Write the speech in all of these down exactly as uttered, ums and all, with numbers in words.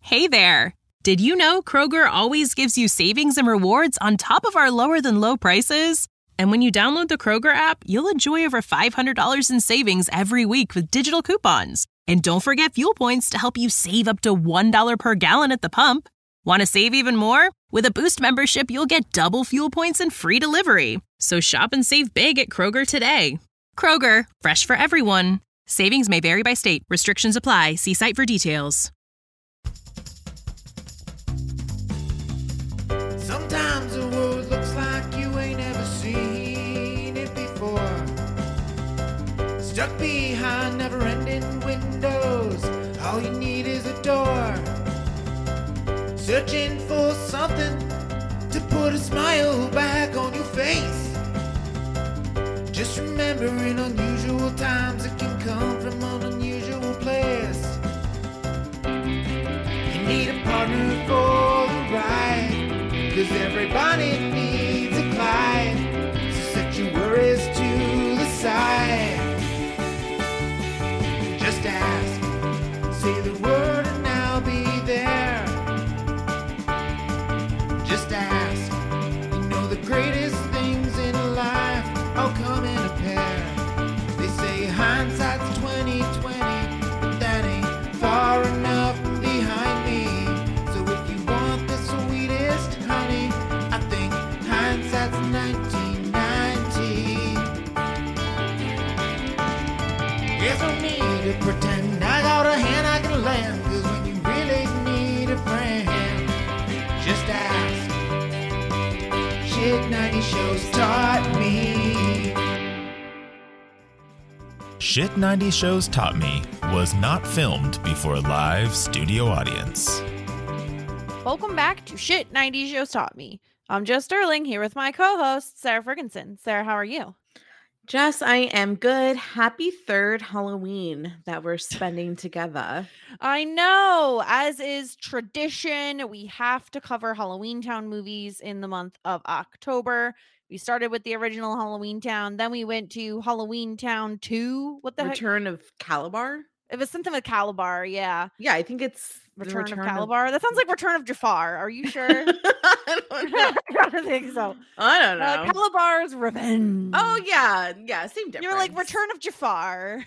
Hey there! Did you know Kroger always gives you savings and rewards on top of our lower-than-low prices? And when you download the Kroger app, you'll enjoy over five hundred dollars in savings every week with digital coupons. And don't forget fuel points to help you save up to one dollar per gallon at the pump. Want to save even more? With a Boost membership, you'll get double fuel points and free delivery. So shop and save big at Kroger today. Kroger, fresh for everyone. Savings may vary by state. Restrictions apply. See site for details. Sometimes the world looks like you ain't ever seen it before. Stuck behind never-ending windows, all you need is a door. Searching for something to put a smile back on your face. Just remember, in unusual times, it can come from an unusual place. You need a partner for the ride, 'cause everybody needs a Clyde. So set your worries to the side. Just ask, say the word and I'll be there. Just ask, you know the greatest things in life all come in a pair. They say hindsight's twenty twenty, but that ain't far enough behind me. So if you want the sweetest honey, I think hindsight's nineteen ninety. There's no need to pretend I got a hand I can lend, 'cause when you really need a friend, just ask. Shit ninety Shows Taught Me. Shit ninety Shows Taught Me was not filmed before a live studio audience. Welcome back to Shit ninety Shows Taught Me. I'm Jess Sterling here with my co-host, Sarah Ferguson. Sarah, how are you? Jess, I am good. Happy third Halloween that we're spending together. I know, as is tradition, we have to cover Halloween Town movies in the month of October. We started with the original Halloween Town, then we went to Halloween Town two. What the Return of Calabar? heck? It was something with Calabar, yeah. Yeah, I think it's the Return, of Calabar. That sounds like Return of Jafar. Are you sure? I don't know. I don't think so. I don't know. Uh, Calabar's Revenge. Oh yeah, yeah, same difference. You're like Return of Jafar.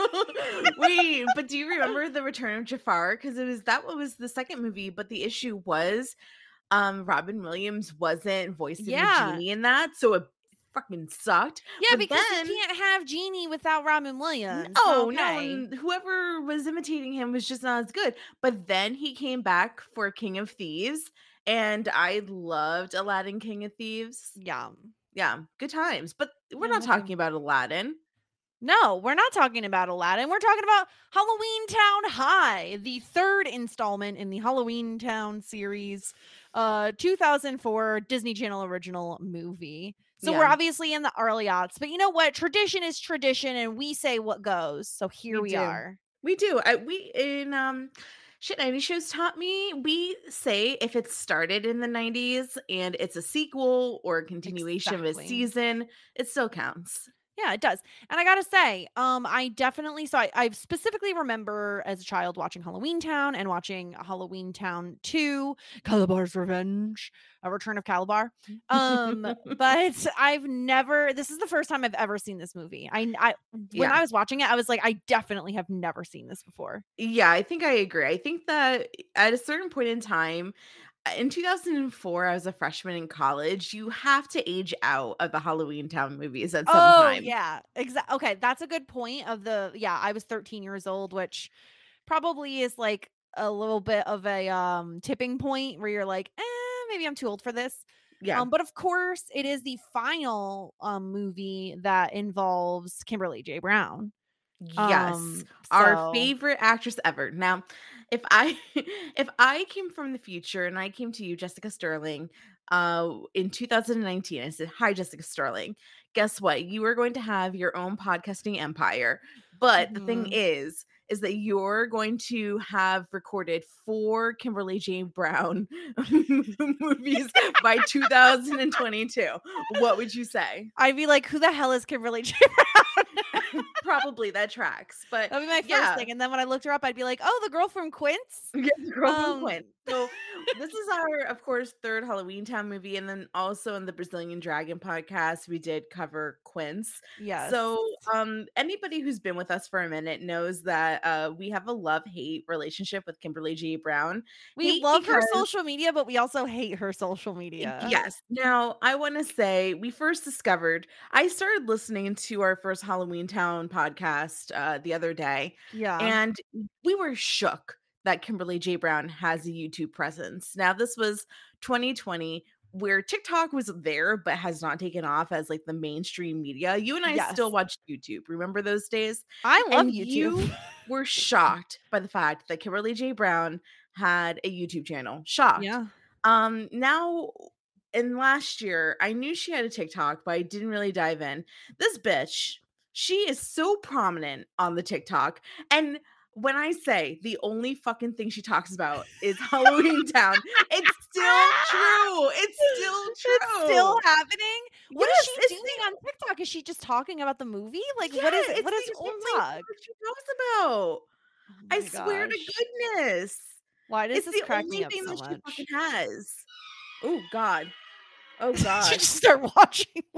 Wait, but do you remember the Return of Jafar? Because it was that what was the second movie, but the issue was um Robin Williams wasn't voicing Yeah. the genie in that, so it fucking sucked. Yeah, But because then- you can't have Genie without Robin Williams. Oh Okay. no, and whoever was imitating him was just not as good. But then he came back for King of Thieves, and I loved Aladdin King of Thieves. Yeah. Yeah, good times. But we're Yeah, not me talking too. about Aladdin. No, we're not talking about Aladdin. We're talking about Halloween Town High, the third installment in the Halloween Town series, uh, two thousand four Disney Channel original movie. So we're Yeah. obviously in the early aughts, but you know what? Tradition is tradition, and we say what goes. So here We we do. are. We do. I, we in um Shit ninety Shows Taught Me, we say if it started in the nineties and it's a sequel or a continuation of Exactly. a season, it still counts. Yeah, it does. And I gotta say, um, I definitely so I, I specifically remember as a child watching Halloween Town and watching Halloween Town two, Calabar's Revenge, a Return of Calabar. Um, but I've never this is the first time I've ever seen this movie. I I when Yeah. I was watching it, I was like, I definitely have never seen this before. Yeah, I think I agree. I think that at a certain point in time, uh, in two thousand four, I was a freshman in college. You have to age out of the Halloween Town movies at some Oh time. yeah, exactly. Okay, that's a good point. Of the yeah, I was thirteen years old, which probably is like a little bit of a um tipping point where you're like, eh, maybe I'm too old for this. Yeah. Um, but of course, it is the final um movie that involves Kimberly J. Brown. Yes. Um, Our so- favorite actress ever. Now, if I if I came from the future and I came to you, Jessica Sterling, uh in two thousand nineteen, I said, "Hi, Jessica Sterling. Guess what? You are going to have your own podcasting empire. But the thing Mhm. is, is that you're going to have recorded four Kimberly J. Brown movies by two thousand twenty-two. What would you say?" I'd be like, who the hell is Kimberly J. Brown? Probably that tracks. But That'd be my first yeah. thing. And then when I looked her up, I'd be like, oh, the girl from Quince. Yeah, the girl from Um, Quinn. So this is our, of course, third Halloween Town movie, and then also in the Brazilian Dragon podcast, we did cover Quince. yes. So um, anybody who's been with us for a minute knows that uh, we have a love-hate relationship with Kimberly J. Brown. We Hate love her because- social media, but we also hate her social media. Yes. Now, I want to say we first discovered, I started listening to our first Halloween Town podcast uh, the other day, Yeah. and we were shook that Kimberly J. Brown has a YouTube presence. Now, this was twenty twenty, where TikTok was there, but has not taken off as like the mainstream media. You and I Yes. still watch YouTube. Remember those days? I love And YouTube. you were shocked by the fact that Kimberly J. Brown had a YouTube channel. Shocked. yeah. Um, now, and last year, I knew she had a TikTok, but I didn't really dive in. This bitch, she is so prominent on the TikTok. And when I say the only fucking thing she talks about is Halloween Town, it's still true. It's still true. It's still happening. What is Yes, she it's doing the- on TikTok? Is she just talking about the movie? Like, what is Yeah, it? it's What is the only TikTok? thing she talks about. Oh I my swear gosh. to goodness. Why does It's this the crack only me up thing so that she much? fucking has. Oh God. Oh God. She just start watching one.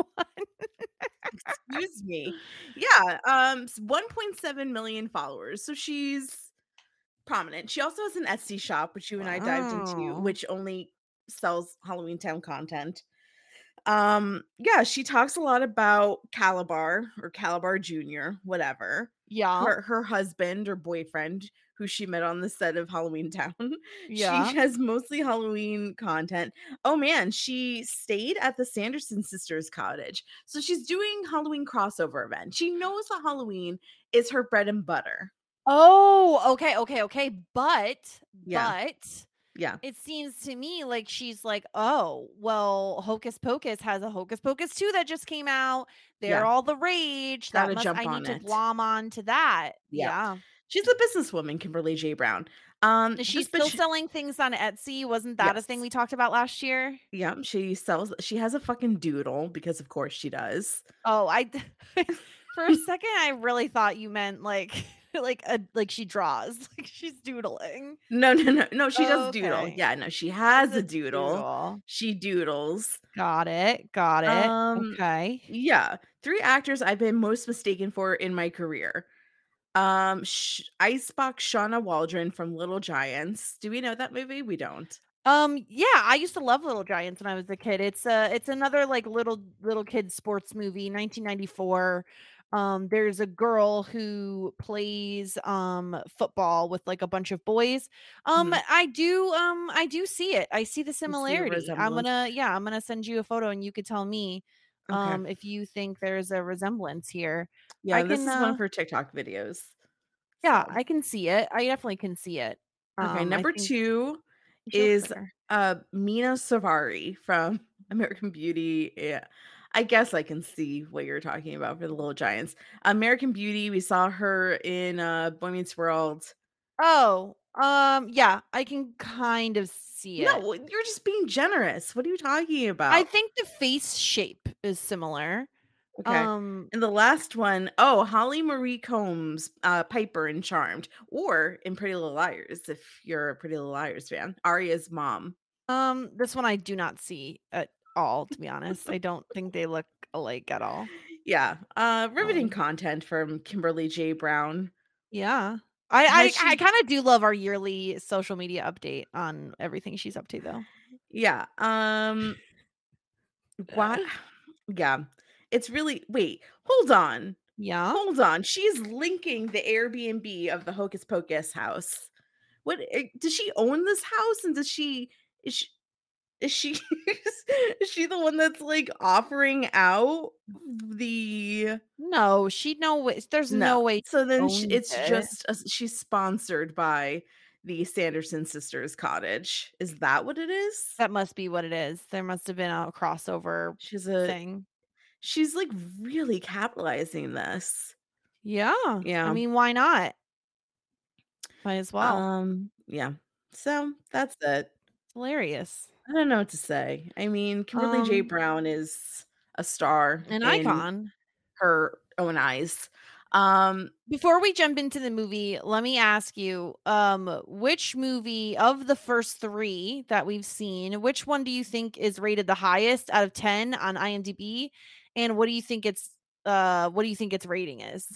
Excuse me. Yeah, um s- one point seven million followers. So she's prominent. She also has an Etsy shop, which you and I dived into, Wow. which only sells Halloween Town content. Um, yeah, she talks a lot about Calabar or Calabar Junior, whatever. Yeah. Her her husband or boyfriend who she met on the set of Halloween Town. Yeah. She has mostly Halloween content. Oh man, she stayed at the Sanderson sisters cottage. So she's doing Halloween crossover event. She knows that Halloween is her bread and butter. Oh, okay, okay, okay. But, Yeah. but Yeah. it seems to me like she's like, oh, well, Hocus Pocus has a Hocus Pocus two that just came out. They're Yeah. all the rage. Gotta That must jump I on need to it. glom on to that. Yeah. Yeah. She's a businesswoman, Kimberly J. Brown. Um Is she this still bitch- selling things on Etsy? Wasn't that a thing Yes. we talked about last year? Yeah, she sells she has a fucking doodle because of course she does. Oh, I for a second I really thought you meant like like a like she draws, like she's doodling. No, no, no, no, she does doodle. Okay. Yeah, no, she has It's a doodle. doodle. She doodles. Got it. Got it. Um, Okay. Yeah, three actors I've been most mistaken for in my career. Um, Sh- Icebox Shauna Waldron from Little Giants. Do we know that movie? We don't. Um, yeah, I used to love Little Giants when I was a kid. It's uh it's another like little little kid sports movie, nineteen ninety-four. Um, there's a girl who plays um football with like a bunch of boys. Um, Mhm. I do um I do see it. I see the a similarity. I'm resemblance. gonna yeah, I'm gonna send you a photo and you could tell me Okay. um if you think there's a resemblance here. Yeah, I this can is one uh, of her TikTok videos. yeah, So, I can see it. I definitely can see it. okay, Um, I number think two she'll is clear. uh Mina Savari from American Beauty. Yeah. I guess I can see what you're talking about for the Little Giants. American Beauty, we saw her in uh Boy Meets World. Oh, um, yeah, I can kind of see it. No, you're just being generous. What are you talking about? I think the face shape is similar. Okay. Um, And the last one, oh, Holly Marie Combs, uh, Piper in Charmed, or in Pretty Little Liars, if you're a Pretty Little Liars fan, Arya's mom. um, this one I do not see at all, to be honest. I don't think they look alike at all. Yeah, uh, riveting Um, content from Kimberly J. Brown. yeah. I I, Has I she- kind of do love our yearly social media update on everything she's up to though. Yeah. Um. What? Yeah. It's really. Wait. Hold on. Yeah. Hold on. She's linking the Airbnb of the Hocus Pocus house. What? eh, Does she own this house? And does she? Is she? Is she? Is she the one that's like offering out the? No, she no way. There's no, way. So then sh- owns it's it. just a, she's sponsored by the Sanderson sisters cottage. Is that what it is? That must be what it is. There must have been a crossover She's a thing. she's like really capitalizing this. Yeah. Yeah. I mean, why not? Might as well. Um yeah. So that's it. It's hilarious. I don't know what to say. I mean, Kimberly J. Um, Brown is a star An in icon. her own eyes. Um, Before we jump into the movie, let me ask you, um, which movie of the first three that we've seen, which one do you think is rated the highest out of ten on IMDb? And what do you think it's uh what do you think its rating is?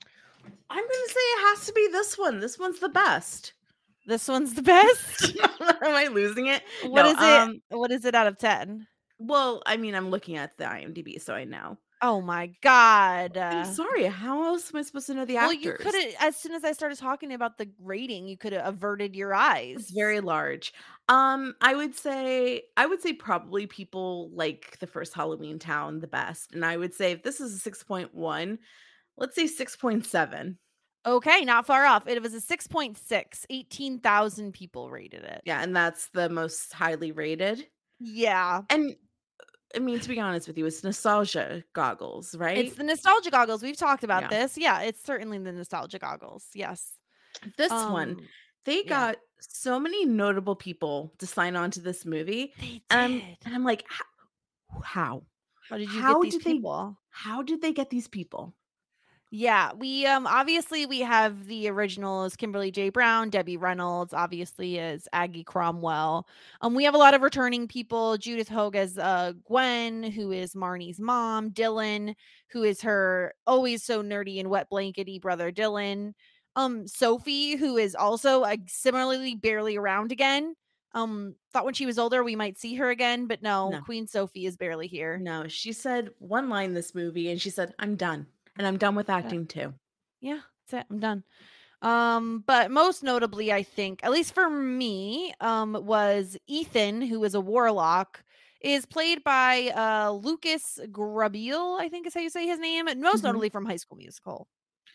I'm gonna say it has to be this one. This one's the best. This one's the best? Am I losing it? What No, is it? um, What is it out of ten? well, I mean, I'm looking at the IMDb, so I know. Oh my god. I'm Uh, sorry. How else am I supposed to know the well, actors? you could have, as soon as I started talking about the rating, you could have averted your eyes. It's very large. Um, I would say I would say probably people like the first Halloween Town the best. And I would say if this is a six point one, let's say six point seven. Okay, not far off. It was a six point six. eighteen thousand people rated it. Yeah, and that's the most highly rated. Yeah. And I mean, to be honest with you, it's nostalgia goggles, right? It's the nostalgia goggles. We've talked about Yeah. this. Yeah, it's certainly the nostalgia goggles. Yes. This one, Um, they yeah. got so many notable people to sign on to this movie. They And I'm, did. and I'm like, how? How, How did you how get these did they- people? how did they get these people? Yeah, we um obviously we have the originals, Kimberly J. Brown, Debbie Reynolds, obviously as Aggie Cromwell. Um, we have a lot of returning people. Judith Hogue as uh Gwen, who is Marnie's mom, Dylan, who is her always so nerdy and wet blankety brother Dylan. Um, Sophie, who is also uh, similarly barely around again. Um, thought when she was older we might see her again, but no, No. Queen Sophie is barely here. No, she said one line this movie and she said, I'm done. And I'm done with acting too. Yeah, that's it. I'm done. Um, but most notably, I think, at least for me, um, was Ethan, who is a warlock, is played by uh Lucas Grabeel, I think is how you say his name, and most Mhm. notably from High School Musical.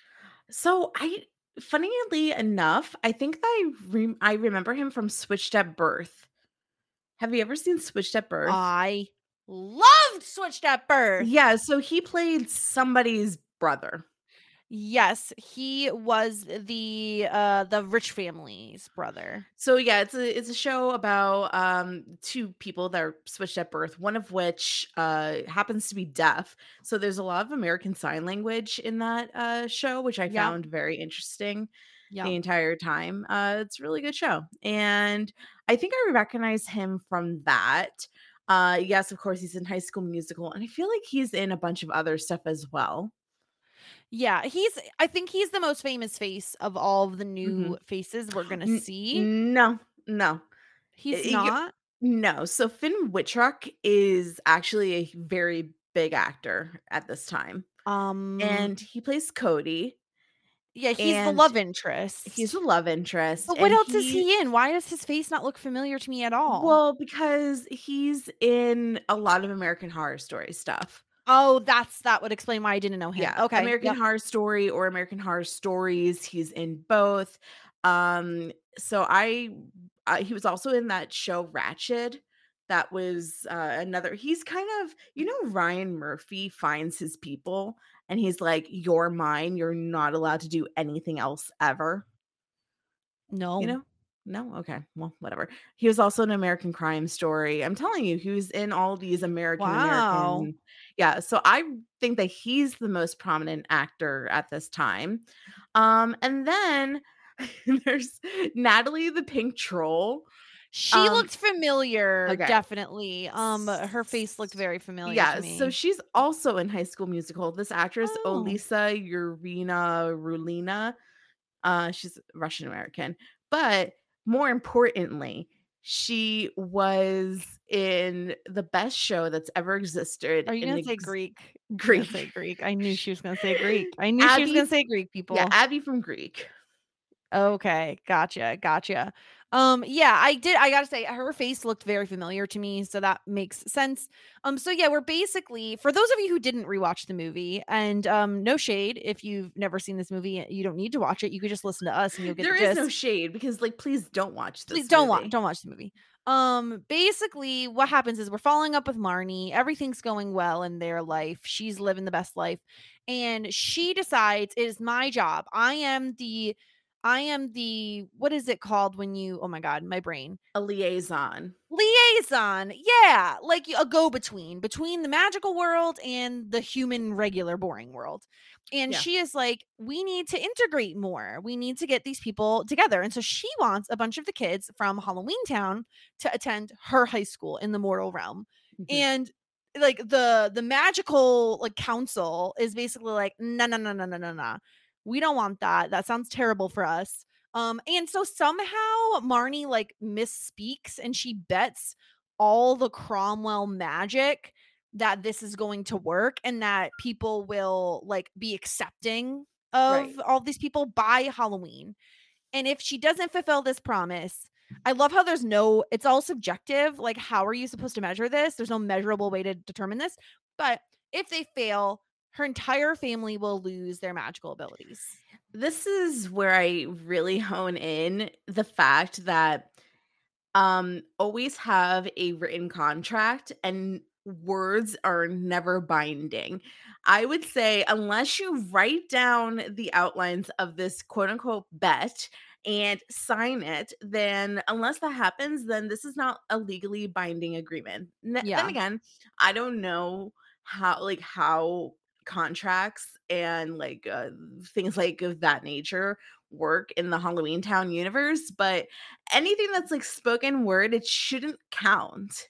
So I, funnily enough, I think that I re- I remember him from Switched at Birth. Have you ever seen Switched at Birth? I loved Switched at Birth. Yeah, so he played somebody's brother. Yes, he was the uh the rich family's brother. So yeah, it's a it's a show about um two people that are switched at birth, one of which uh happens to be deaf. So there's a lot of American Sign Language in that uh show, which I Yeah. found very interesting Yeah. the entire time. Uh it's a really good show. And I think I recognize him from that. Uh yes, of course he's in High School Musical, and I feel like he's in a bunch of other stuff as well. Yeah, he's I think he's the most famous face of all of the new faces we're gonna N- see. No, no. He's y- y- not. No, so Finn Wittrock is actually a very big actor at this time. Um And he plays Cody. yeah, he's the and love interest. He's a love interest. But what and else is he in? Why does his face not look familiar to me at all? Well, because he's in a lot of American Horror Story stuff. oh, that's that would explain why I didn't know him. Yeah. Okay. American yep. Horror Story or American Horror Stories. He's in both. Um, so I uh, he was also in that show Ratched. That was uh, another. He's kind of, you know, Ryan Murphy finds his people and he's like, you're mine. You're not allowed to do anything else ever. No. You know? No? Okay. Well, whatever. He was also in American Crime Story. I'm telling you, he was in all these American Wow. American. Yeah. So I think that he's the most prominent actor at this time. Um, and then there's Natalie the Pink Troll. She Um, looked familiar, okay. definitely. Um, her face looked very familiar Yeah, to me. so she's also in High School Musical. This actress, Oh. Olisa Urina Rulina, uh, she's Russian American. But more importantly, she was in the best show that's ever existed. Are you in gonna say ex- Greek? You're gonna Greek. say Greek. I knew she was gonna say Greek. I knew she was Abby- gonna say Greek, people. Yeah, Abby from Greek. Okay, gotcha, gotcha. Um, yeah, I did. I gotta say, her face looked very familiar to me, so that makes sense. Um, so yeah, we're basically, for those of you who didn't rewatch the movie, and um, no shade if you've never seen this movie, you don't need to watch it. You could just listen to us and you'll get There the is gist. no shade because, like, please don't watch this. Please don't watch, movie. don't watch the movie. Um, basically, what happens is we're following up with Marnie. Everything's going well in their life. She's living the best life, and she decides it is my job. I am the I am the, what is it called when you, oh my God, my brain. A liaison. Liaison. Yeah. Like a go between, between the magical world and the human, regular, boring world. And Yeah. she is like, we need to integrate more. We need to get these people together. And so she wants a bunch of the kids from Halloween Town to attend her high school in the mortal realm. Mhm. And like the the magical like council is basically like, no, no, no, no, no, no, no. We don't want that. That sounds terrible for us. Um, and so somehow Marnie like misspeaks and she bets all the Cromwell magic that this is going to work and that people will like be accepting of Right. all these people by Halloween. And if she doesn't fulfill this promise, I love how there's no, it's all subjective. Like, how are you supposed to measure this? There's no measurable way to determine this. But if they fail, her entire family will lose their magical abilities. This is where I really hone in the fact that um always have a written contract and words are never binding. I would say unless you write down the outlines of this quote unquote bet and sign it, then unless that happens, then this is not a legally binding agreement. N- Yeah. Then again, I don't know how like how contracts and like uh, things like of that nature work in the Halloween Town universe, but anything that's like spoken word, it shouldn't count.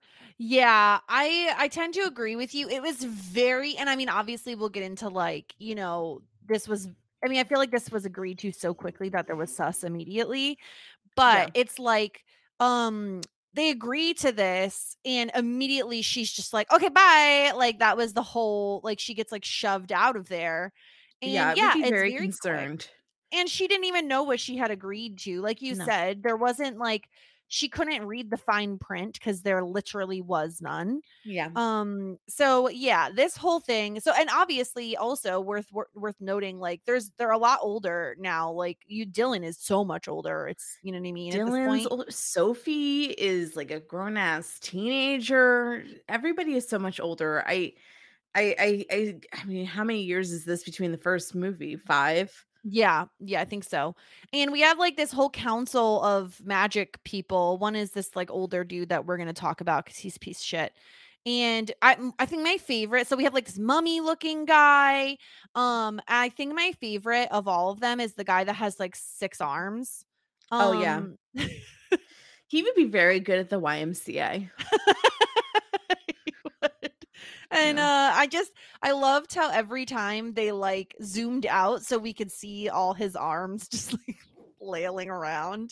Yeah, I I tend to agree with you. It was very, and I mean, obviously we'll get into like, you know, this was, I mean, I feel like this was agreed to so quickly that there was sus immediately, Yeah. but it's like, um, they agree to this and immediately she's just like, okay, bye. Like that was the whole, like she gets like shoved out of there. Yeah, And I would yeah, be it's very very quick. concerned. And she didn't even know what she had agreed to. Like you No. said, there wasn't like, she couldn't read the fine print because there literally was none. Yeah. Um, so yeah, this whole thing. So, and obviously also worth wor- worth noting, like there's they're a lot older now. Like you, Dylan is so much older. It's, you know what I mean, at this Dylan's point. older. Sophie is like a grown ass teenager. Everybody is so much older. I, I, I, I, I mean, how many years is this between the first movie? Five. Yeah, yeah, I think so. And we have like this whole council of magic people. One is this like older dude that we're gonna talk about because he's a piece of shit. And I m- I think my favorite, so we have like this mummy looking guy. Um, I think my favorite of all of them is the guy that has like six arms. Oh yeah, Um he would be very good at the Y M C A. He would. And Yeah. uh I just I loved how every time they like zoomed out so we could see all his arms just like flailing around.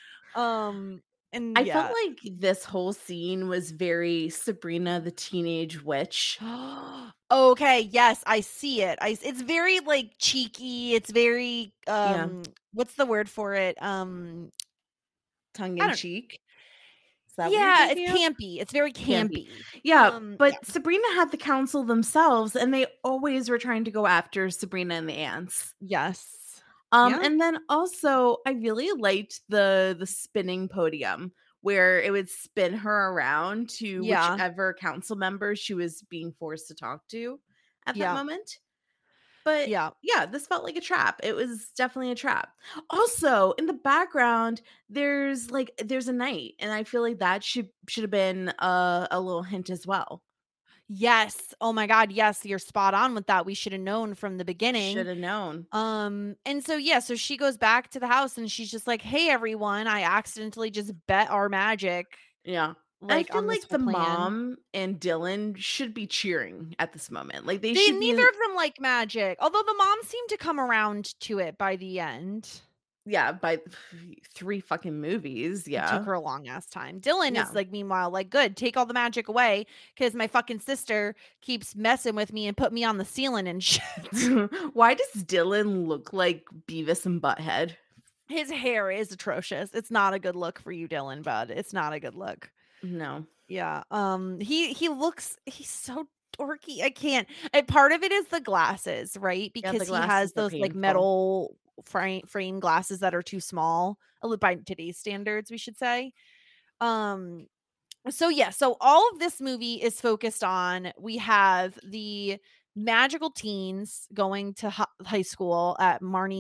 Um and I felt yeah. like this whole scene was very Sabrina the Teenage Witch. Okay, yes, I see it. I s- it's very like cheeky. It's very Yeah, um what's the word for it? Um tongue I in don't, cheek. Is that what you're yeah, it's thinking of? campy. It's very Campy. campy. Yeah, Um yeah. but Sabrina had the council themselves, and they always were trying to go after Sabrina and the ants. Yes. Um, Yeah. and then also I really liked the the spinning podium where it would spin her around to Yeah. whichever council member she was being forced to talk to at that Yeah. moment. But Yeah. yeah, this felt like a trap. It was definitely a trap. Also, in the background, there's like there's a knight, and I feel like that should should have been a, a little hint as well. Yes. Oh my God. Yes, you're spot on with that. We should have known from the beginning. Should have known. Um, and so yeah, so she goes back to the house and she's just like, "Hey everyone, I accidentally just bet our magic Yeah. I like feel on this like whole the plan." mom and Dylan should be cheering at this moment. Like they They should be neither in, of them like magic. Although the mom seemed to come around to it by the end. yeah, by three fucking movies. It took Yeah. her a long ass time. Dylan Yeah. is like, meanwhile, like, good, take all the magic away because my fucking sister keeps messing with me and put me on the ceiling and shit. Why does Dylan look like Beavis and Butthead? His hair is atrocious. It's not a good look for you, Dylan, bud. It's not a good look. No. Yeah. Um he he looks he's so dorky. I can't. And part of it is the glasses, right? Yeah, the Because he has glasses are those like painful. metal frame frame glasses that are too small uh, by today's standards, we should say. Um so yeah, so all of this movie is focused on, we have the magical teens going to hi- high school at Marnie's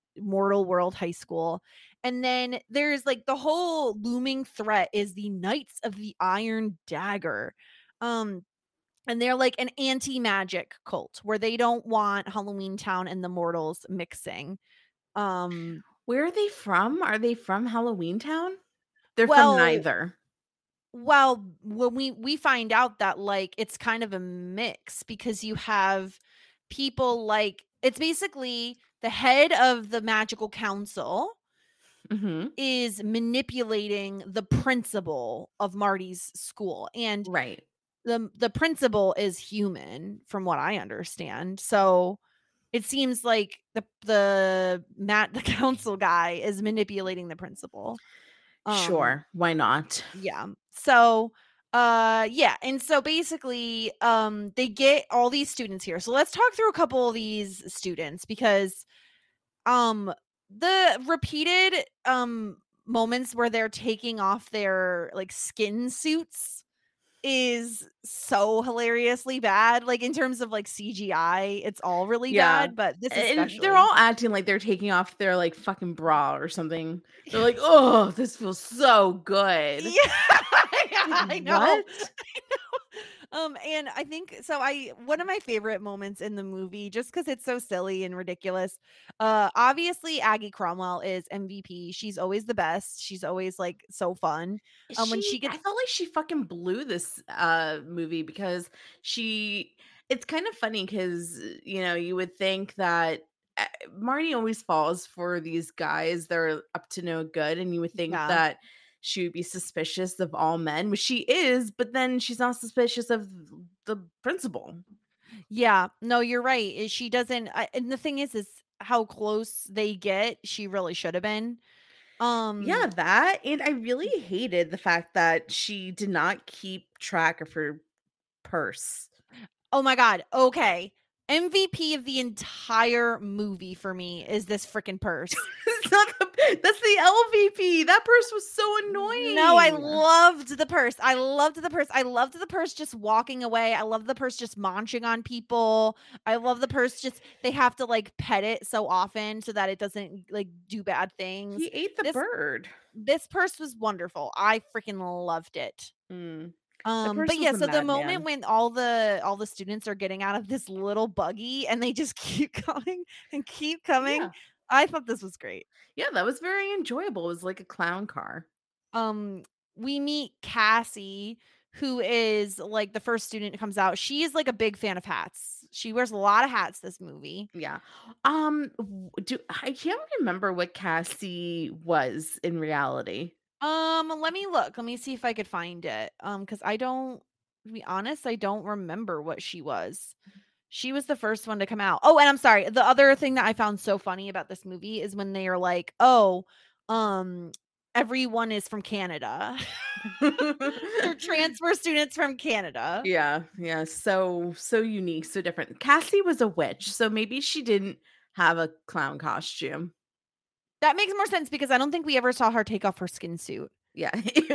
Mortal World High School. And then there's like the whole looming threat is the Knights of the Iron Dagger. Um, and they're like an anti-magic cult where they don't want Halloween Town and the Mortals mixing. Um, Where are they from? Are they from Halloween Town? They're Well- from neither. well, when we we find out that like it's kind of a mix because you have people like it's basically the head of the magical council Mm-hmm. is manipulating the principal of Marty's school, and Right. the the principal is human from what I understand. So it seems like the the Matt the council guy is manipulating the principal. Um, Sure. Why not? Yeah. So uh yeah, and so basically um they get all these students here. So let's talk through a couple of these students because um the repeated um moments where they're taking off their like skin suits is so hilariously bad. Like in terms of like C G I, it's all really Yeah. bad, but this And especially. they're all acting like they're taking off their like fucking bra or something. They're like, oh, this feels so good. Yeah, I know. What? I know. Um, and I think so. I one of my favorite moments in the movie, just because it's so silly and ridiculous. Uh, obviously Aggie Cromwell is M V P. She's always the best. She's always like so fun. Um, when she I gets- felt like she fucking blew this uh movie because she. It's kind of funny because you know you would think that uh, Marty always falls for these guys that are up to no good, and you would think Yeah. that she would be suspicious of all men, which she is, but then she's not suspicious of the principal. Yeah, no, you're right. is She doesn't. I, and the thing is, is how close they get. She really should have been. Um, Yeah, that. And I really hated the fact that she did not keep track of her purse. Oh my God. Okay. M V P of the entire movie for me is this freaking purse. It's not the, that's the L V P. That purse was so annoying. No, I loved the purse. I loved the purse. I loved the purse just walking away. I love the purse just munching on people. I love the purse just they have to like pet it so often so that it doesn't like do bad things. He ate the This- bird. This purse was wonderful. I freaking loved it. Mm. Um, purse but was yeah, a so the madman. moment when all the all the students are getting out of this little buggy and they just keep coming and keep coming, Yeah. I thought this was great. Yeah, that was very enjoyable. It was like a clown car. Um, we meet Cassie, who is like the first student who comes out. She is like a big fan of hats. She wears a lot of hats this movie. Yeah. Um w- do I can't remember what Cassie was in reality. Um, let me look. Let me see if I could find it. Um, because I don't, to be honest, I don't remember what she was. She was the first one to come out. Oh, and I'm sorry. The other thing that I found so funny about this movie is when they are like, "Oh, um, everyone is from Canada." They're transfer students from Canada. Yeah, yeah, so so unique, so different. Cassie was a witch, so maybe she didn't have a clown costume. That makes more sense because I don't think we ever saw her take off her skin suit. Yeah.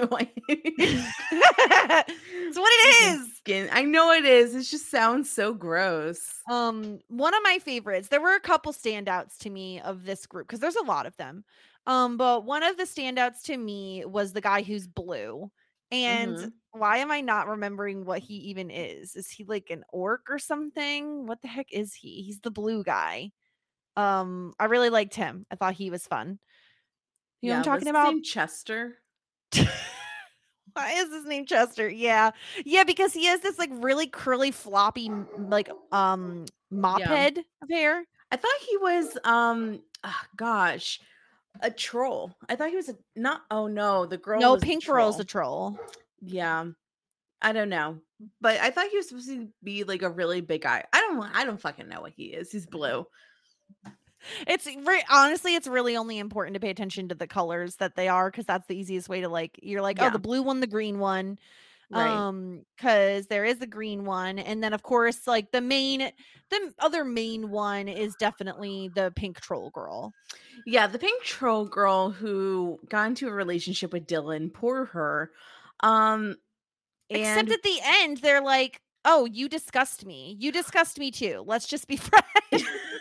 It's what it is. Skin. I know it is. It just sounds so gross. Um, one of my favorites. There were a couple standouts to me of this group because there's a lot of them. Um, but one of the standouts to me was the guy who's blue. And Mhm. why am I not remembering what he even is? Is he like an orc or something? What the heck is he? He's the blue guy. Um, I really liked him. I thought he was fun. You know what I'm was talking his about? name Chester. Why is his name Chester? Yeah. Yeah, because he has this like really curly, floppy, m- like um mop Yeah. head of hair. I thought he was um ah, gosh, a troll. I thought he was a not oh no, the girl No, was a Pink Girl's a troll. troll. Yeah. I don't know. But I thought he was supposed to be like a really big guy. I don't I don't fucking know what he is. He's blue. It's re- honestly, it's really only important to pay attention to the colors that they are because that's the easiest way to like. You're like, oh, Yeah. the blue one, the green one, Right. um, because there is a green one, and then of course, like the main, the other main one is definitely the pink troll girl. Yeah, the pink troll girl who got into a relationship with Dylan, poor her. Um Except and at the end, they're like, "Oh, you disgust me. You disgust me too. Let's just be friends."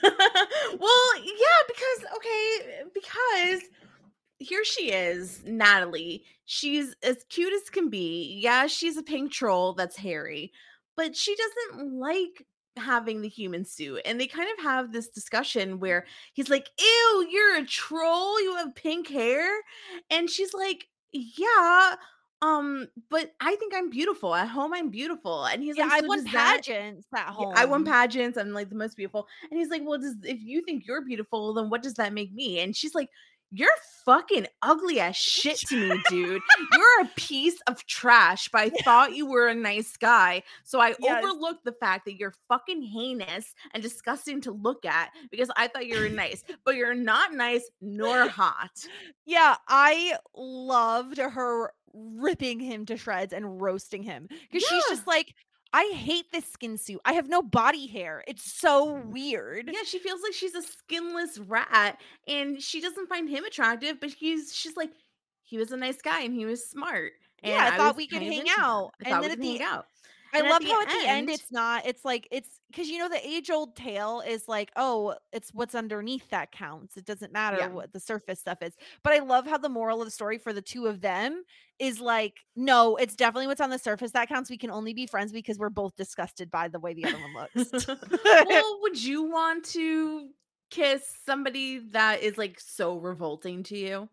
Well, yeah, because okay, because here she is, Natalie. She's as cute as can be. Yeah, she's a pink troll that's hairy, but she doesn't like having the human suit. And they kind of have this discussion where he's like, "Ew, you're a troll. You have pink hair." And she's like, "Yeah, um, but I think I'm beautiful. At home I'm beautiful." And he's Yeah, like, I "So won does that pageants at yeah, I won home. pageants. I'm like the most beautiful." And he's like, "Well, does if you think you're beautiful, then what does that make me?" And she's like, "You're fucking ugly as shit to me, dude. You're a piece of trash, but I thought you were a nice guy. So I Yes. overlooked the fact that you're fucking heinous and disgusting to look at because I thought you were nice, but you're not nice nor hot." Yeah, I loved her ripping him to shreds and roasting him because she's Yeah. just like, I hate this skin suit. I have no body hair. It's so weird. Yeah, she feels like she's a skinless rat and she doesn't find him attractive, but he's she's like, he was a nice guy and he was smart. Yeah, And I I was thought we could kind of hang into that. out. I And thought we then at could the hang out. I And at love the how at the end end, it's not, it's like it's because you know the age old tale is like, oh, it's what's underneath that counts. It doesn't matter yeah. what the surface stuff is. But I love how the moral of the story for the two of them is like, no, it's definitely what's on the surface that counts. We can only be friends because we're both disgusted by the way the other one looks. Well, would you want to kiss somebody that is like so revolting to you?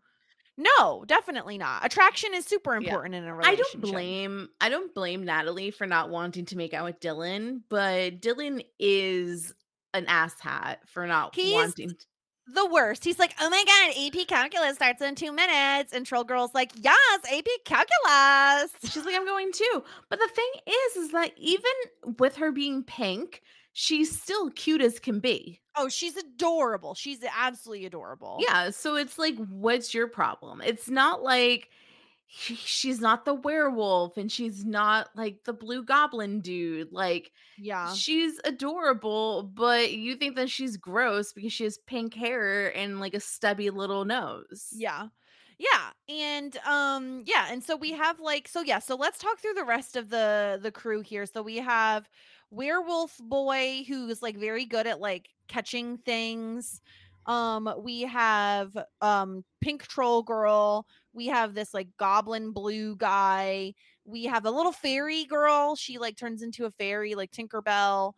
No, definitely not. Attraction is super Yeah. important in a I don't relationship. blame I don't blame Natalie for not wanting to make out with Dylan, but Dylan is an asshat for not He's wanting to. the worst. He's like, oh my God, A P calculus starts in two minutes. And Troll Girl's like, yes, A P calculus. She's like, "I'm going too." But the thing is, is that even with her being pink, she's still cute as can be. Oh, she's adorable. She's absolutely adorable. Yeah. So it's like, what's your problem? It's not like she- she's not the werewolf and she's not like the blue goblin dude. Like, Yeah. she's adorable, but you think that she's gross because she has pink hair and like a stubby little nose. Yeah. Yeah. And um yeah, and so we have like so yeah, so let's talk through the rest of the the crew here. So we have Werewolf Boy who's like very good at like catching things. Um we have um Pink Troll Girl, we have this like goblin blue guy. We have a little fairy girl. She like turns into a fairy like Tinkerbell.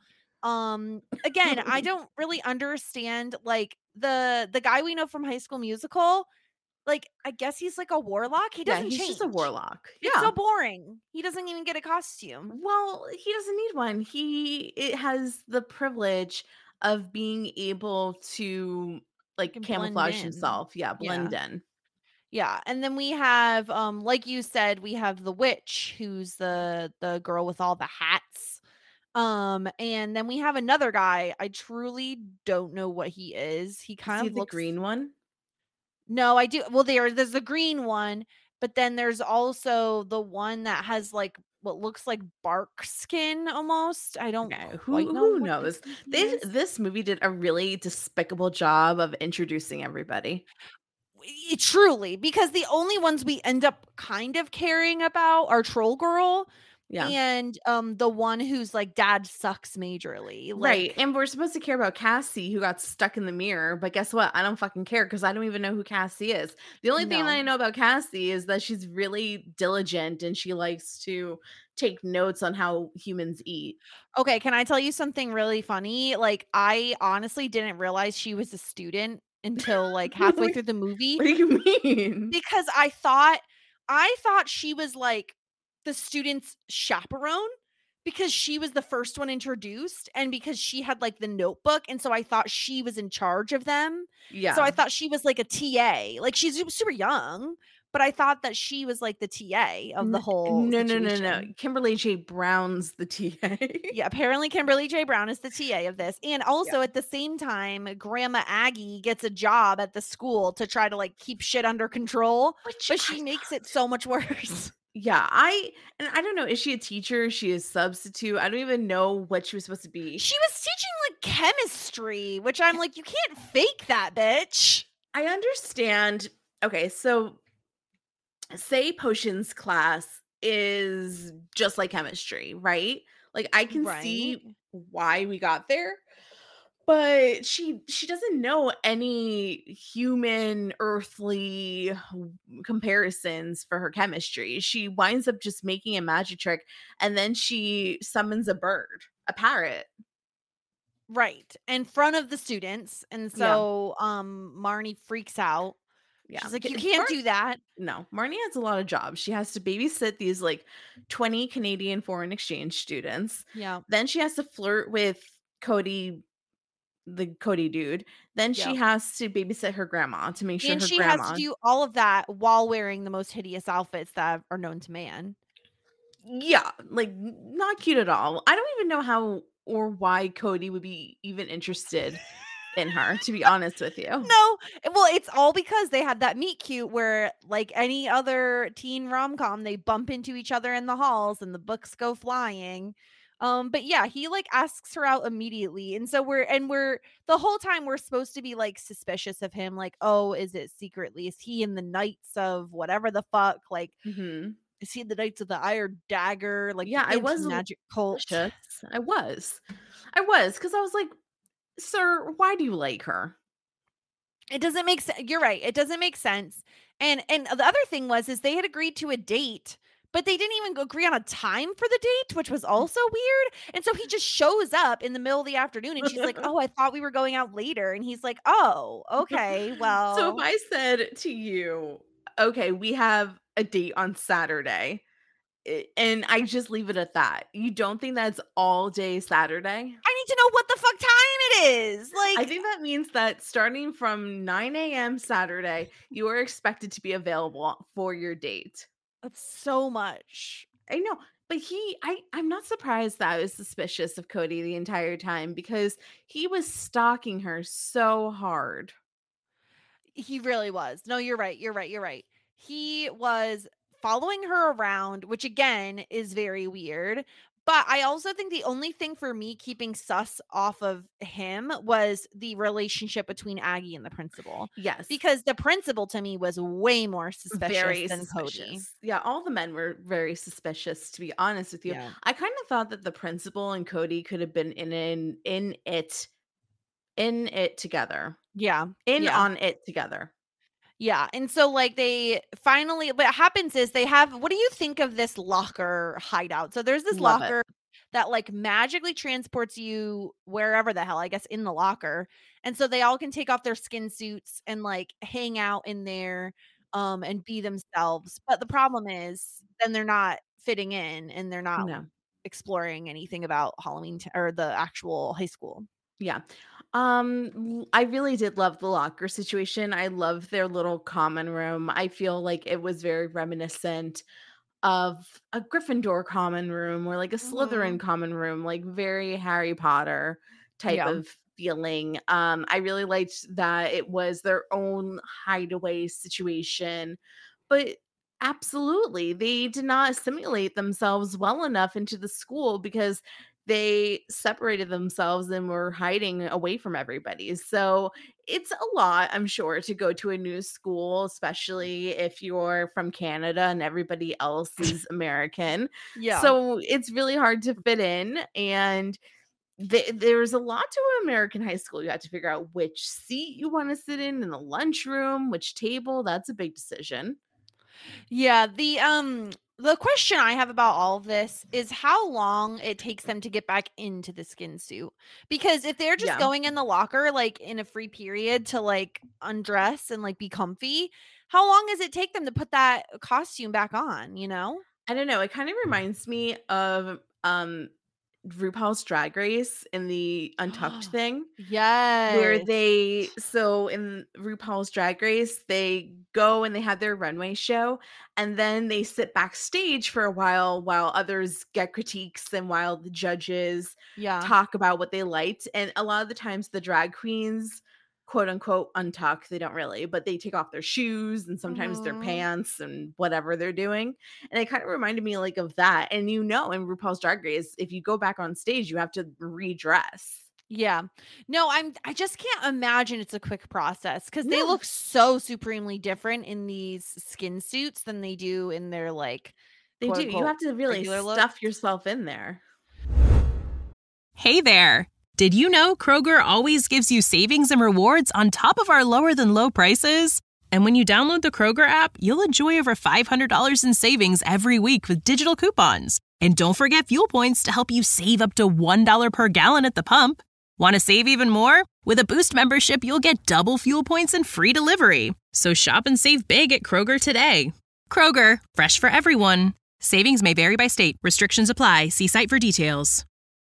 Um again, I don't really understand like the the guy we know from High School Musical. Like, I guess he's like a warlock. He Yeah, doesn't he's change. just a warlock. It's Yeah. so boring. He doesn't even get a costume. Well, he doesn't need one. He it has the privilege of being able to like Can blend camouflage in. himself. Yeah, blend Yeah. in. Yeah, and then we have um like you said, we have the witch who's the the girl with all the hats. Um and then we have another guy. I truly don't know what he is. He Is kind he of the looks green one? No, I do. Well, there there's the green one, but then there's also the one that has like what looks like bark skin almost. I don't Okay, quite who know who what the knows? species This is. this movie did a really despicable job of introducing everybody. I- truly, because the only ones we end up kind of caring about are Troll Girl Yeah. and um the one who's like dad sucks majorly. Right. Like And we're supposed to care about Cassie who got stuck in the mirror, but guess what? I don't fucking care because I don't even know who Cassie is. The only thing that I no. know about Cassie is that she's really diligent and she likes to take notes on how humans eat. Okay, can I tell you something really funny? Like I honestly didn't realize she was a student until like halfway What through the movie. what do you mean? Because I thought I thought she was like the student's chaperone because she was the first one introduced and because she had like the notebook and so I thought she was in charge of them. Yeah. So I thought she was like a T A. Like she's su- super young, but I thought that she was like the T A of the N- whole no, no, no, no. situation. Kimberly J. Brown's the T A. Yeah, apparently Kimberly J. Brown is the T A of this. And also at the same time, Grandma Aggie gets a job at the school to try to like keep shit under control, Which but she I makes it so much worse. Yeah, I and I don't know. Is she a teacher? Is she a substitute? I don't even know what she was supposed to be. She was teaching like chemistry, which I'm like, you can't fake that, bitch. I understand. Okay, so say potions class is just like chemistry, right? Like I can see Right. why we got there, But she she doesn't know any human earthly comparisons for her chemistry. She winds up just making a magic trick, and then she summons a bird, a parrot. Right. In front of the students. And Yeah. so um Marnie freaks out. Yeah. She's like, you K- can't Mar- do that. No, Marnie has a lot of jobs. She has to babysit these like twenty Canadian foreign exchange students. Yeah. Then she has to flirt with Cody, the Cody dude. Then she Yep. has to babysit her grandma to make sure And her she grandma. has to do all of that while wearing the most hideous outfits that are known to man. Yeah, like n- not cute at all. I don't even know how or why Cody would be even interested in her, to be honest with you. No, well, it's all because they had that meet cute where, like any other teen rom-com, they bump into each other in the halls and the books go flying. Um, but yeah, he like asks her out immediately. And so we're and we're the whole time we're supposed to be like suspicious of him, like, oh, is it secretly? Is he in the Knights of whatever the fuck? Like, hmm is he in the Knights of the Iron Dagger? Like, Yeah, the I was anti-magic cult. suspicious. I was. I was, because I was like, sir, why do you like her? It doesn't make sense. You're right. It doesn't make sense. And and the other thing was is they had agreed to a date, but they didn't even agree on a time for the date, which was also weird. And so he just shows up in the middle of the afternoon and she's like, "Oh, I thought we were going out later." And he's like, "Oh, okay. Well." So if I said to you, okay, we have a date on Saturday, i- and I just leave it at that, you don't think that's all day Saturday? I need to know what the fuck time it is. Like, I think that means that starting from nine a.m. Saturday, you are expected to be available for your date. that's so much. I know, but he, I, I'm not surprised that I was suspicious of Cody the entire time because he was stalking her so hard. He really was. No, you're right. You're right. You're right. He was following her around, which again is very weird. But I also think the only thing for me keeping sus off of him was the relationship between Aggie and the principal. Yes, Because the principal to me was way more suspicious very than Cody. suspicious. Yeah, all the men were very suspicious, to be honest with you. Yeah. I kind of thought that the principal and Cody could have been in in in it in it together. Yeah. In Yeah. on it together. Yeah. And so like they finally what happens is they have what do you think of this locker hideout? So there's this Love it. locker that like magically transports you wherever the hell, I guess in the locker. And so they all can take off their skin suits and like hang out in there um and be themselves. But the problem is then they're not fitting in and they're not No. exploring anything about Halloween t- or the actual high school. Yeah. Um l- I really did love the locker situation. I love their little common room. I feel like it was very reminiscent of a Gryffindor common room or like a Slytherin Mhm. common room, like very Harry Potter type Yeah. of feeling. Um I really liked that it was their own hideaway situation. But absolutely, they did not assimilate themselves well enough into the school because they separated themselves and were hiding away from everybody. So it's a lot, I'm sure, to go to a new school, especially if you're from Canada and everybody else is American. Yeah. So it's really hard to fit in. And th- there's a lot to an American high school. You have to figure out which seat you want to sit in in the lunchroom, which table. That's a big decision. Yeah, the um the question I have about all of this is how long it takes them to get back into the skin suit. Because if they're just Yeah. going in the locker like in a free period to like undress and like be comfy, how long does it take them to put that costume back on, you know? I don't know. It kind of reminds me of um RuPaul's Drag Race in the Untucked thing. Yes. Where they so in RuPaul's Drag Race, they go and they have their runway show, and then they sit backstage for a while while others get critiques and while the judges Yeah. talk about what they liked. And a lot of the times the drag queens quote unquote untuck, they don't really, but they take off their shoes and sometimes their Mhm. pants and whatever they're doing. And it kind of reminded me like of that. And you know, in RuPaul's Drag Race, if you go back on stage, you have to redress. Yeah. No, I'm I just can't imagine it's a quick process because they No. look so supremely different in these skin suits than they do in their like They quote, do. You unquote, have to really regular stuff looks. yourself in there. Hey there. Did you know Kroger always gives you savings and rewards on top of our lower than low prices? And when you download the Kroger app, you'll enjoy over five hundred dollars in savings every week with digital coupons. And don't forget fuel points to help you save up to one dollar per gallon at the pump. Want to save even more? With a Boost membership, you'll get double fuel points and free delivery. So shop and save big at Kroger today. Kroger, fresh for everyone. Savings may vary by state. Restrictions apply. See site for details.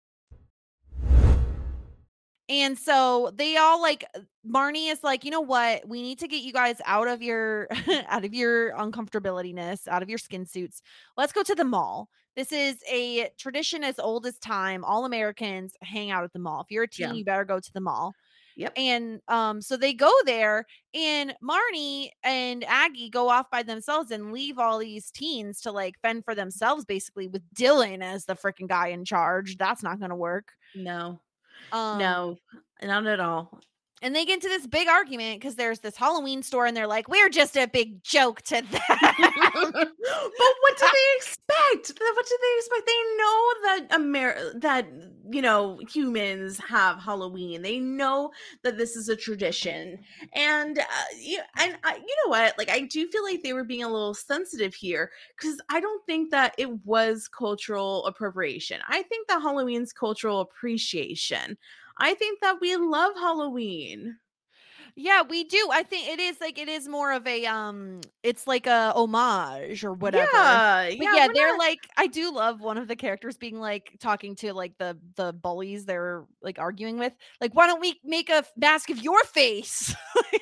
And so they all like Marnie is like, you know what? We need to get you guys out of your out of your uncomfortabilityness, out of your skin suits. Let's go to the mall. This is a tradition as old as time. All Americans hang out at the mall. If you're a teen, Yeah. you better go to the mall. Yep. And um, so they go there, and Marnie and Aggie go off by themselves and leave all these teens to like fend for themselves, basically, with Dylan as the freaking guy in charge. That's not going to work. No. Um, No, not at all. And they get into this big argument because there's this Halloween store, and they're like, "We're just a big joke to them." But what do they expect? What do they expect? They know that Amer- that you know humans have Halloween. They know that this is a tradition, and uh, you and I, you know what? Like I do feel like they were being a little sensitive here because I don't think that it was cultural appropriation. I think that Halloween's cultural appreciation. I think that we love Halloween. Yeah, we do. I think it is like it is more of a um it's like a homage or whatever. Yeah, But yeah, yeah, we're they're not- like I do love one of the characters being like talking to like the the bullies they're like arguing with. Like, why don't we make a mask of your face?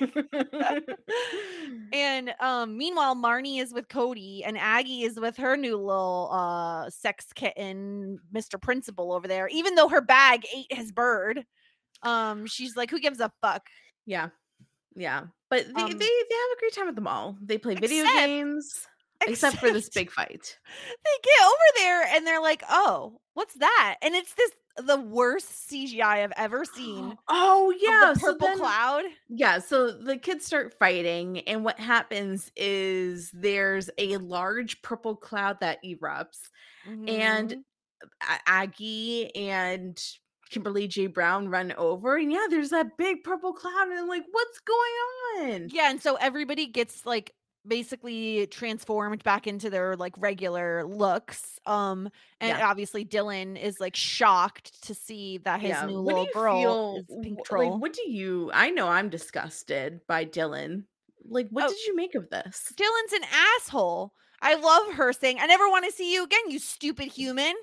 And um meanwhile, Marnie is with Cody and Aggie is with her new little uh sex kitten, Mister Principal over there. Even though her bag ate his bird. Um, she's like, who gives a fuck? Yeah. Yeah. But they, Um, they they have a great time at the mall. They play video except- games. Except for this except- big fight. They get over there and they're like, oh, what's that? And it's this the worst C G I I've ever seen. Oh of yeah. the so purple then- cloud. Yeah, so the kids start fighting, and what happens is there's a large purple cloud that erupts, and Mhm. A- Aggie and Kimberly J. Brown run over, and yeah, there's that big purple cloud, and I'm like, what's going on? Yeah, and so everybody gets like basically transformed back into their like regular looks. Um, and Yeah. obviously Dylan is like shocked to see that his Yeah, new what do little you girl feel- is pink wh- troll. Like, what do you? I know I'm disgusted by Dylan. Like, what Oh. did you make of this? Dylan's an asshole. I love her saying, I never want to see you again, you stupid human.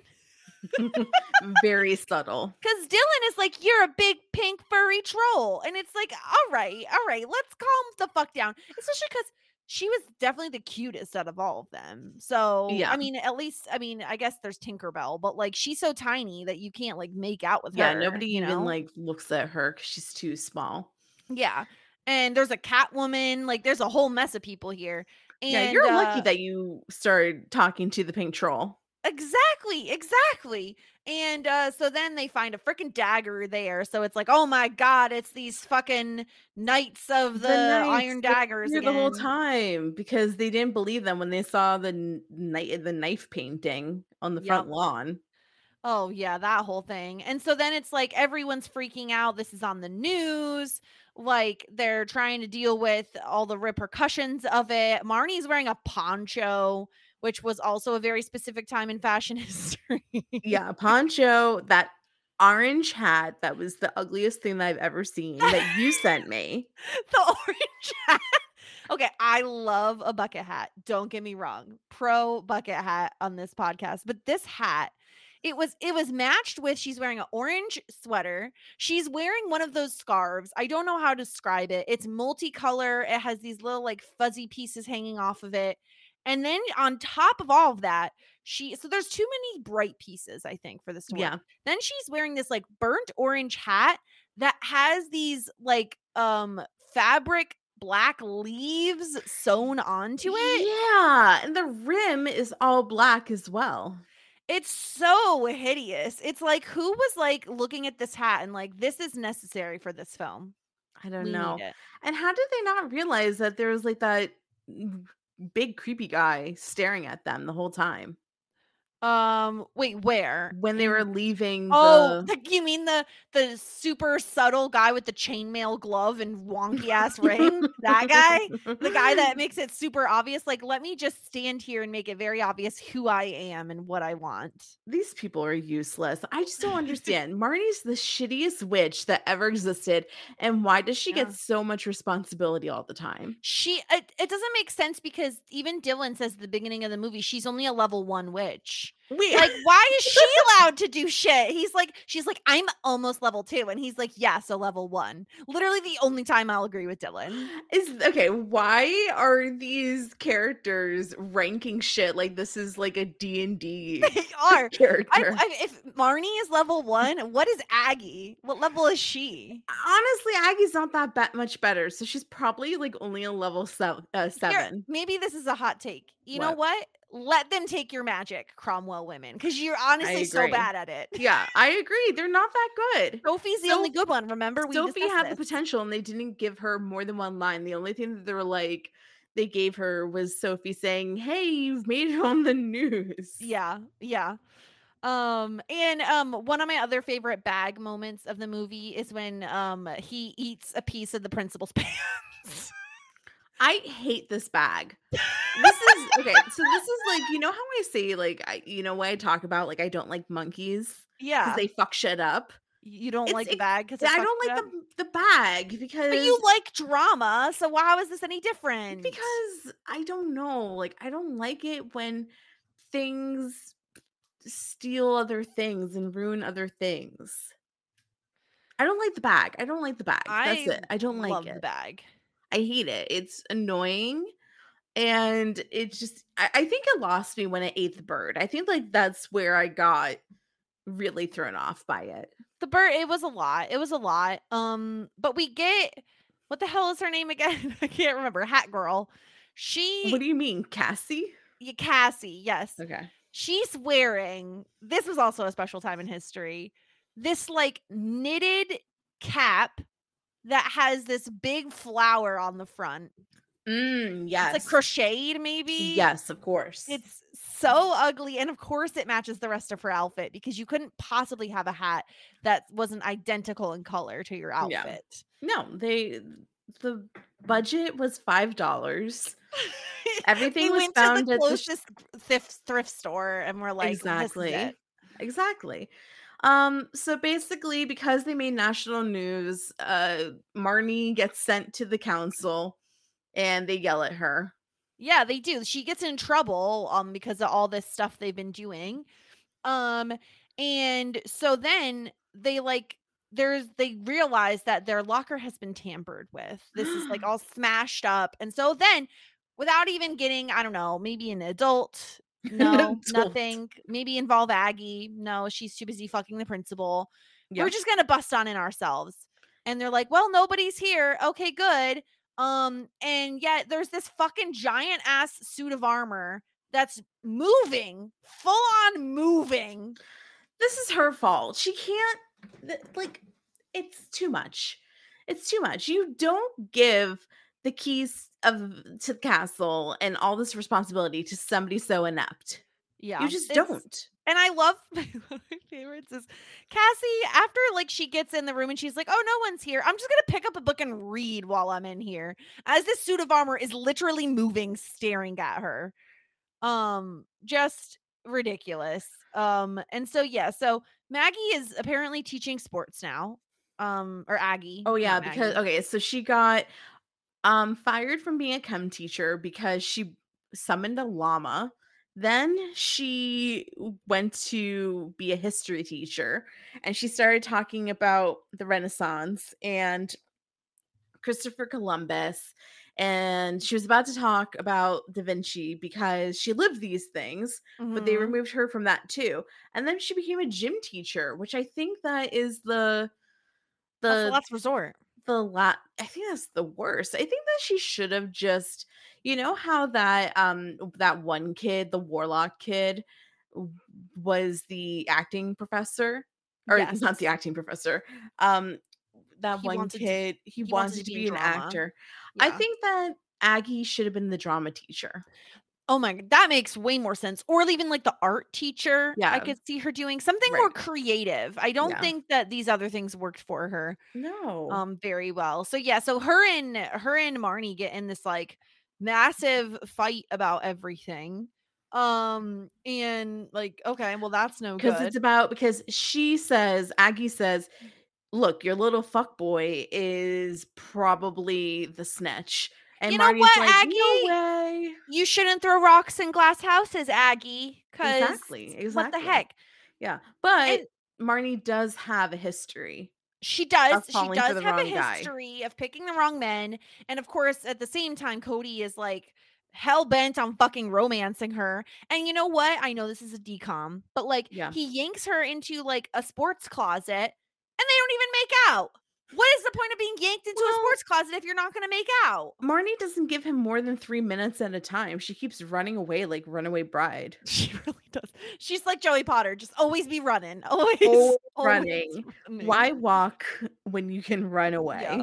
Very subtle. Because Dylan is like, you're a big pink furry troll. And it's like, all right, all right, let's calm the fuck down. Especially because she was definitely the cutest out of all of them. So, Yeah. I mean, at least, I mean, I guess there's Tinkerbell, but like, she's so tiny that you can't like make out with Yeah, her. nobody you even know? like looks at her because she's too small. Yeah. And there's a cat woman. Like, there's a whole mess of people here. And, yeah, you're lucky uh, that you started talking to the pink troll. Exactly, exactly. And uh so then they find a freaking dagger there. So it's like, oh my god, it's these fucking knights of the, knights, iron they were daggers here the whole again. time because they didn't believe them when they saw the n- knife the knife painting on the front Yep. lawn. Oh yeah, that whole thing. And so then it's like everyone's freaking out. This is on the news. Like they're trying to deal with all the repercussions of it. Marnie's wearing a poncho, which was also a very specific time in fashion history. Yeah, poncho, that orange hat that was the ugliest thing that I've ever seen that you sent me. The orange hat. Okay, I love a bucket hat. Don't get me wrong. Pro bucket hat on this podcast. But this hat, it was it was matched with she's wearing an orange sweater. She's wearing one of those scarves. I don't know how to describe it. It's multicolor. It has these little like fuzzy pieces hanging off of it. And then on top of all of that, she so there's too many bright pieces, I think, for this to work. Yeah. Then she's wearing this like burnt orange hat that has these like um fabric black leaves sewn onto it. Yeah, and the rim is all black as well. It's so hideous. It's like, who was like looking at this hat and like, this is necessary for this film? I don't We know. need it. And how did they not realize that there was like that big creepy guy staring at them the whole time? Um, wait, where? when they were In leaving Oh, the the you mean the the super subtle guy with the chainmail glove and wonky ass ring? That guy? The guy that makes it super obvious, like, let me just stand here and make it very obvious who I am and what I want. These people are useless. I just don't understand. Marnie's the shittiest witch that ever existed, and why does she Yeah. get so much responsibility all the time? She it, it doesn't make sense because even Dylan says at the beginning of the movie she's only a level one witch. Wait, Like, why is she allowed to do shit? He's like, she's like, I'm almost level two. And he's like, yeah, so level one. Literally the only time I'll agree with Dylan. is okay, why are these characters ranking shit like this is like a D and D They are. character? I, I, if Marnie is level one, what is Aggie? What level is she? Honestly, Aggie's not that ba- much better, so she's probably like only a level se- uh, Here, seven. maybe this is a hot take. You know What? what? Let them take your magic, Cromwell women, because you're honestly so agree. bad at it. Yeah, I agree. They're not that good. Sophie's the So- only good one. Remember, we Sophie discussed had the this. potential, and they didn't give her more than one line. The only thing that they were like they gave her was Sophie saying, "Hey, you've made it on the news." Yeah, yeah. Um, and um, one of my other favorite bag moments of the movie is when um he eats a piece of the principal's pants. I hate this bag. This is okay. So this is like, you know how I say like I you know when I talk about like I don't like monkeys Yeah, because they fuck shit up. you don't It's like the ex- bag because I don't like the the bag because But you like drama, so how is this any different? because I don't know, like I don't like it when things steal other things and ruin other things. I don't like the bag. I don't like the bag. That's I it. I don't like love it. the bag. I hate it. It's annoying. And it just I, I think it lost me when it ate the bird. I think like that's where I got really thrown off by it. The bird, it was a lot. It was a lot. Um, but we get what the hell is her name again? I can't remember. Hat Girl. She What do you mean, Cassie? y- Cassie, yes. Okay. She's wearing, this was also a special time in history, this like knitted cap that has this big flower on the front. Mm, yes. It's like crocheted, maybe. Yes, of course. It's so ugly. And of course, it matches the rest of her outfit because you couldn't possibly have a hat that wasn't identical in color to your Yeah. outfit. No, they the budget was five dollars. Everything we was went found to at the the sh- closest thrift thrift store and we're like, exactly. This is it. Exactly. Um, so basically, because they made national news, uh Marnie gets sent to the council and they yell at her. Yeah, they do. She gets in trouble um because of all this stuff they've been doing. Um and so then they like there's they realize that their locker has been tampered with. This is like all smashed up. And so then without even getting, I don't know, maybe an adult, no, adult. nothing, maybe involve Aggie. No, she's too busy fucking the principal. Yeah. We're just gonna bust on in ourselves. And they're like, well, nobody's here. Okay, good. Um, and yet there's this fucking giant ass suit of armor that's moving, full on moving. This is her fault. She can't th- like it's too much. It's too much. You don't give the keys of to the castle and all this responsibility to somebody so inept. Yeah. You just it's- don't. And I love one of my favorites is Cassie, after like she gets in the room and she's like, oh, no one's here. I'm just gonna pick up a book and read while I'm in here. As this suit of armor is literally moving, staring at her. Um, just ridiculous. Um, and so yeah, so Maggie is apparently teaching sports now. Um, or Aggie. Oh yeah, not because Maggie. okay, so she got um fired from being a chem teacher because she summoned a llama. Then she went to be a history teacher and she started talking about the Renaissance and Christopher Columbus. And she was about to talk about Da Vinci because she lived these things, but they Mhm. removed her from that too. And then she became a gym teacher, which I think that is the That's the the last resort. the la I think that's the worst. I think that she should have just, you know how that um that one kid, the warlock kid, w- was the acting professor, or Yes. not the acting professor. Um, that He one wanted to- kid, he, he wanted, to be, in an drama. actor. I Yeah. think that Aggie should have been the drama teacher. Oh my god, that makes way more sense. Or even like the art teacher, I Yeah. could see her doing something more Right. creative. I don't Yeah. think that these other things worked for her No. um very well. So yeah, so her and her and Marnie get in this like massive fight about everything. Um and like, okay, well that's no Because it's good. about because she says, Aggie says, look, your little fuck boy is probably the snitch. And You know Marnie's what, like, no Aggie? way. You shouldn't throw rocks in glass houses, Aggie, cuz Exactly. what the Exactly. heck? Yeah. But And Marnie does have a history she does. of She falling for does the have a wrong guy. history of picking the wrong men. And of course, at the same time, Cody is like hell bent on fucking romancing her. And you know what? I know this is a decom, but like Yeah. he yanks her into like a sports closet and they don't even make out. What is the point of being yanked into a Well, sports closet if you're not going to make out? Marnie doesn't give him more than three minutes at a time. She keeps running away like Runaway Bride. She really does. She's like Joey Potter, just always be running. Always, Always always running. running. Why walk when you can run away? Yeah.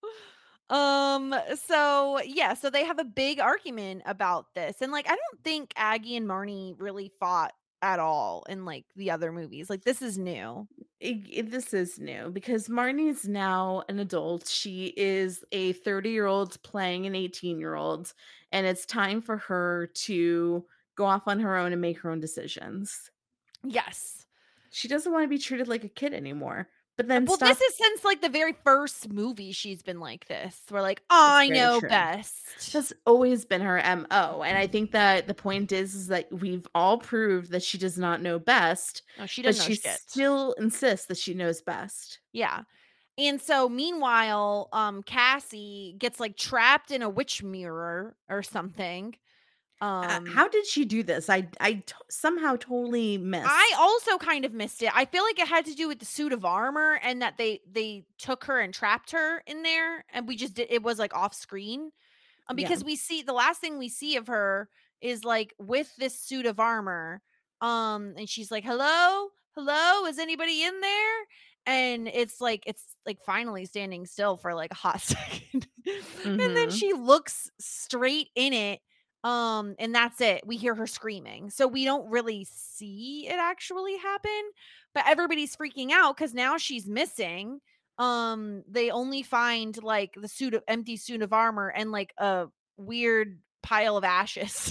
Um, so yeah, so they have a big argument about this. And like I don't think Aggie and Marnie really fought at all in like the other movies. Like this is new. It, it- this is new because Marnie is now an adult. She is a thirty year old playing an eighteen year old, and it's time for her to go off on her own and make her own decisions. Yes. She doesn't want to be treated like a kid anymore. But then Well, stop. this is since like the very first movie she's been like this. We're like, I very know true. best. That's always been her M O. And I think that the point is, is that we've all proved that she does not know best, No, she but doesn't know she shit. still insists that she knows best. Yeah. And so meanwhile, um, Cassie gets like trapped in a witch mirror or something. Uh, Um, how did she do this? I I t- somehow totally missed. I also kind of missed it. I feel like it had to do with the suit of armor and that they they took her and trapped her in there, and we just did it was like off screen. Um, Yeah. because we see the last thing we see of her is like with this suit of armor. Um, and she's like, "Hello, hello, is anybody in there?" And it's like it's like finally standing still for like a hot second, and then Mhm. she looks straight in it. Um, and that's it. We hear her screaming. So we don't really see it actually happen, but everybody's freaking out because now she's missing. Um, they only find like the suit of empty suit of armor and like a weird pile of ashes.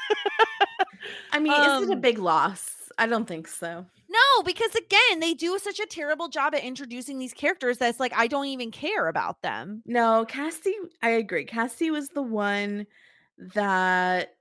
I mean, is it a Um, big loss? I don't think so. No, because again, they do such a terrible job at introducing these characters that's like I don't even care about them. No, Cassie, I agree. Cassie was the one that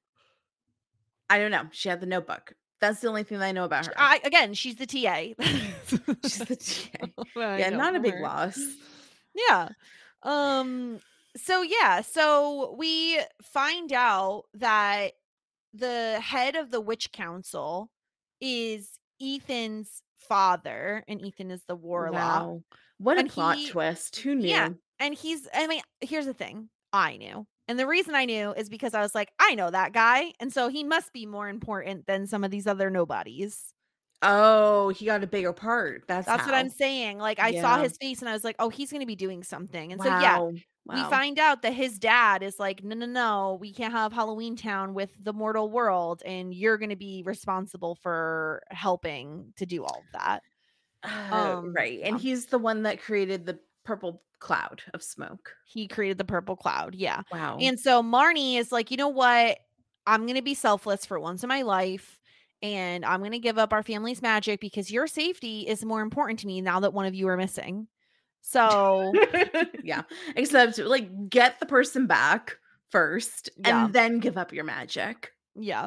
I don't know. She had the notebook. That's the only thing that I know about her. I again, she's the T A. She's the T A. I Yeah, know not a big her. loss. Yeah. Um so yeah, so we find out that the head of the witch council is Ethan's father, and Ethan is the warlock. Wow. What a And plot he twist. Who knew? yeah, and he's I mean, here's the thing. I knew. And the reason I knew is because I was like, I know that guy, and so he must be more important than some of these other nobodies. Oh, he got a bigger part. That's That's what I'm how. saying. Like I saw Yeah. his face and I was like, "Oh, he's going to be doing something." And so yeah, Wow. we Wow. find out that his dad is like, "No, no, no, we can't have Halloween Town with the mortal world, and you're going to be responsible for helping to do all of that." Uh, Um, right. And yeah. he's the one that created the purple cloud of smoke. He created the purple cloud. Yeah. Wow. And so Marnie is like, "You know what? I'm going to be selfless for once in my life. And I'm going to give up our family's magic because your safety is more important to me now that one of you are missing." So, Yeah. Except like get the person back first yeah. and then give up your magic. Yeah.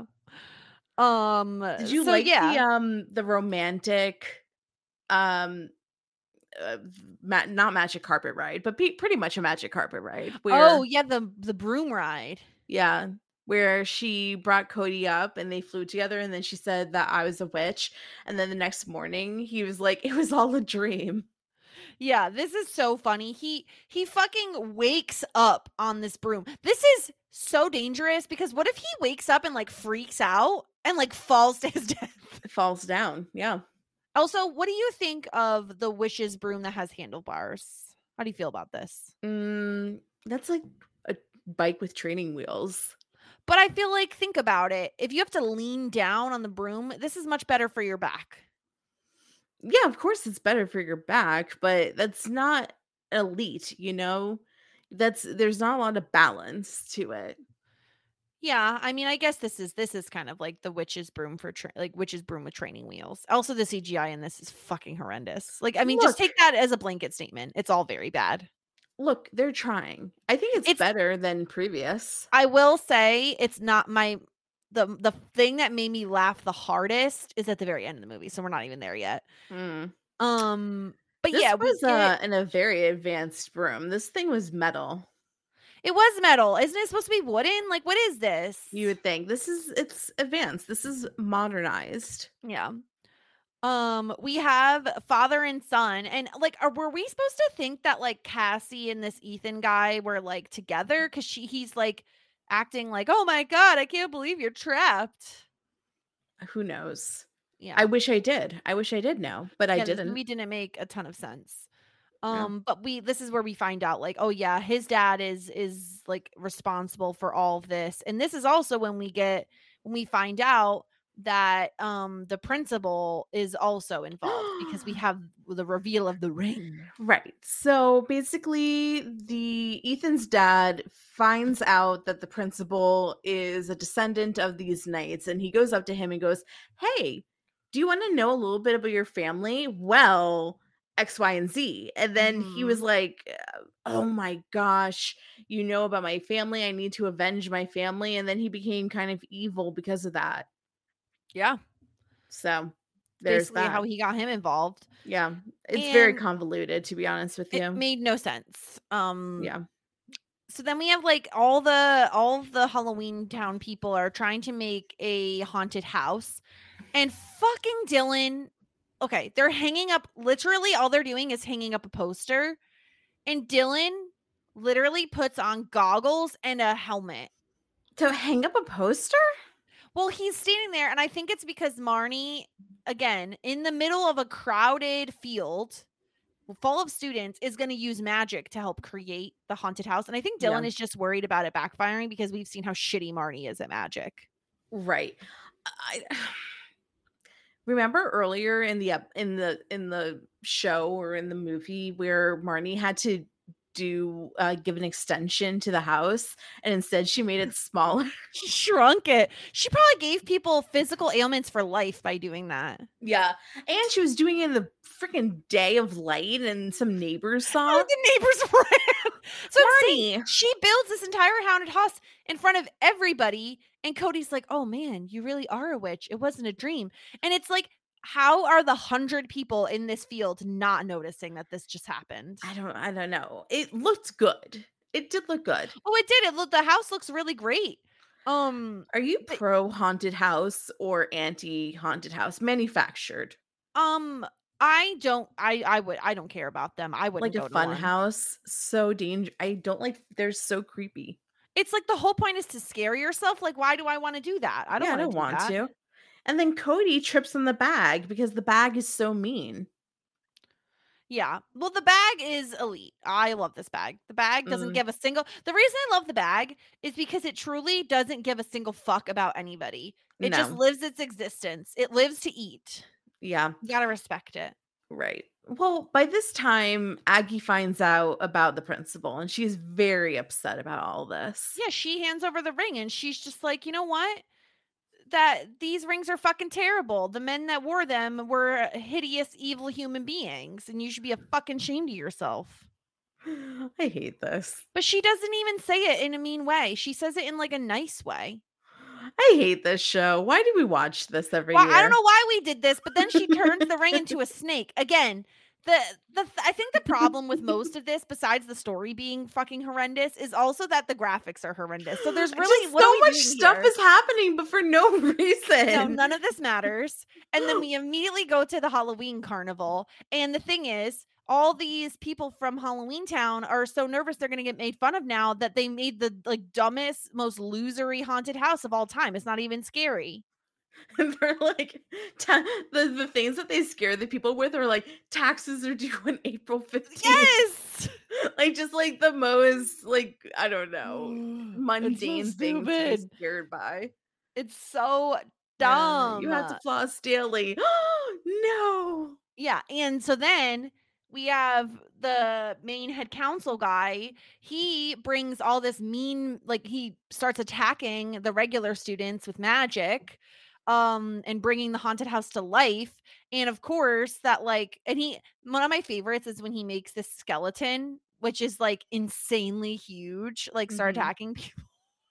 Um, Did you so like the yeah. um the romantic um uh, ma- not magic carpet ride, but be pretty much a magic carpet ride where Oh, yeah, the the broom ride. yeah, where she brought Cody up and they flew together and then she said that I was a witch and then the next morning he was like it was all a dream. Yeah, this is so funny. He he fucking wakes up on this broom. This is so dangerous because what if he wakes up and like freaks out and like falls to his death? It falls down. Yeah. Also, what do you think of the witch's broom that has handlebars? How do you feel about this? Mm, that's like a bike with training wheels. But I feel like, think about it. If you have to lean down on the broom, this is much better for your back. Yeah, of course it's better for your back, but that's not elite, you know? That's there's not a lot of balance to it. Yeah, I mean, I guess this is this is kind of like the witch's broom for tra- like witch's broom with training wheels. Also, the C G I in this is fucking horrendous. Like, I mean, just Look, take that as a blanket statement. It's all very bad. look, they're trying. I think it's It's better than previous. I will say it's not my the the thing that made me laugh the hardest is at the very end of the movie. So we're not even there yet. Mm. Um, but This yeah, we was get uh, in a very advanced broom. This thing was metal. it was metal. Isn't it supposed to be wooden? Like, what is this? You would think this is it's advanced. This is modernized. Yeah. Um, we have father and son, and like, are were we supposed to think that like Cassie and this Ethan guy were like together? Because she he's like acting like, oh my god, I can't believe you're trapped. Who knows? Yeah, I wish I did. I wish I did know, but I yeah, this didn't. movie didn't make a ton of sense. Yeah. Um, but we this is where we find out like, oh yeah, his dad is is like responsible for all of this, and this is also when we get when we find out that um the principal is also involved because we have the reveal of the ring. Right. So basically, the Ethan's dad finds out that the principal is a descendant of these knights, and he goes up to him and goes, "Hey, do you want to know a little bit about your family?" Well, X, Y, and Z. And then he was Mhm. like, uh, "Oh my gosh, you know about my family. I need to avenge my family." And then he became kind of evil because of that. Yeah, So there's basically that. how he got him involved. Yeah. It's very And convoluted, to be honest with it you. made no sense. Um Yeah. so then we have like all the all of the Halloween Town people are trying to make a haunted house. And fucking Dylan, okay, they're hanging up literally all they're doing is hanging up a poster. And Dylan literally puts on goggles and a helmet. To hang up a poster? Well, he's standing there, and I think it's because Marnie, again, in the middle of a crowded field full of students, is going to use magic to help create the haunted house. And I think Dylan Yeah. is just worried about it backfiring because we've seen how shitty Marnie is at magic. Right. I remember earlier in the ep- in the in the show or in the movie where Marnie had to do uh give an extension to the house, and instead she made it smaller. She shrunk it. She probably gave people physical ailments for life by doing that. Yeah. And she was doing it in the freaking day of light, and some neighbors saw. Oh, the neighbors ran. So I'm saying Marnie. she builds this entire haunted house in front of everybody, and Cody's like, "Oh man, you really are a witch. It wasn't a dream." And it's like, how are the hundred people in this field not noticing that this just happened? I don't I don't know. It looked good. It did look good. Oh, it did. It look the house looks really great. Um, Are you but- pro haunted house or anti haunted house manufactured? um, I don't. I I would. I don't care about them. I wouldn't Like go a to fun one. house, so dangerous. I don't like. They're so creepy. It's like the whole point is to scare yourself. Like, why do I want to do that? I don't Yeah, I want to don't do want that. to. And then Cody trips on the bag because the bag is so mean. Yeah. Well, the bag is elite. I love this bag. The bag doesn't Mm. give a single. The reason I love the bag is because it truly doesn't give a single fuck about anybody. It just No. lives its existence. It lives to eat. Yeah, You gotta respect it. right. Well, by this time, Aggie finds out about the principal, and she's very upset about all this. Yeah, she hands over the ring and she's just like, you know what? That these rings are fucking terrible. The men that wore them were hideous, evil human beings, and you should be a fucking shame to yourself. I hate this. But she doesn't even say it in a mean way. She says it in like a nice way. I hate this show. Why do we watch this every Well, year? I don't know why we did this, but then she turns the ring into a snake. Again, the the I think the problem with most of this, besides the story being fucking horrendous, is also that the graphics are horrendous. So there's really Just what are so we much doing stuff here? is happening, but for no reason. No, none of this matters. And then we immediately go to the Halloween carnival. And the thing is, all these people from Halloween Town are so nervous they're gonna get made fun of now that they made the like dumbest, most losery haunted house of all time. It's not even scary. And they're like, ta- the, the things that they scare the people with are like, taxes are due on April fifteenth. Yes. Like, just like the most, like, I don't know, It's so mundane things to be stupid. scared by. It's so Yeah, you dumb. have to floss daily. No. Yeah, and so then we have the main head council guy. He brings all this mean, like he starts attacking the regular students with magic, um, and bringing the haunted house to life. And of course, that like, and he, one of my favorites is when he makes this skeleton, which is like insanely huge, like start Mhm. attacking people.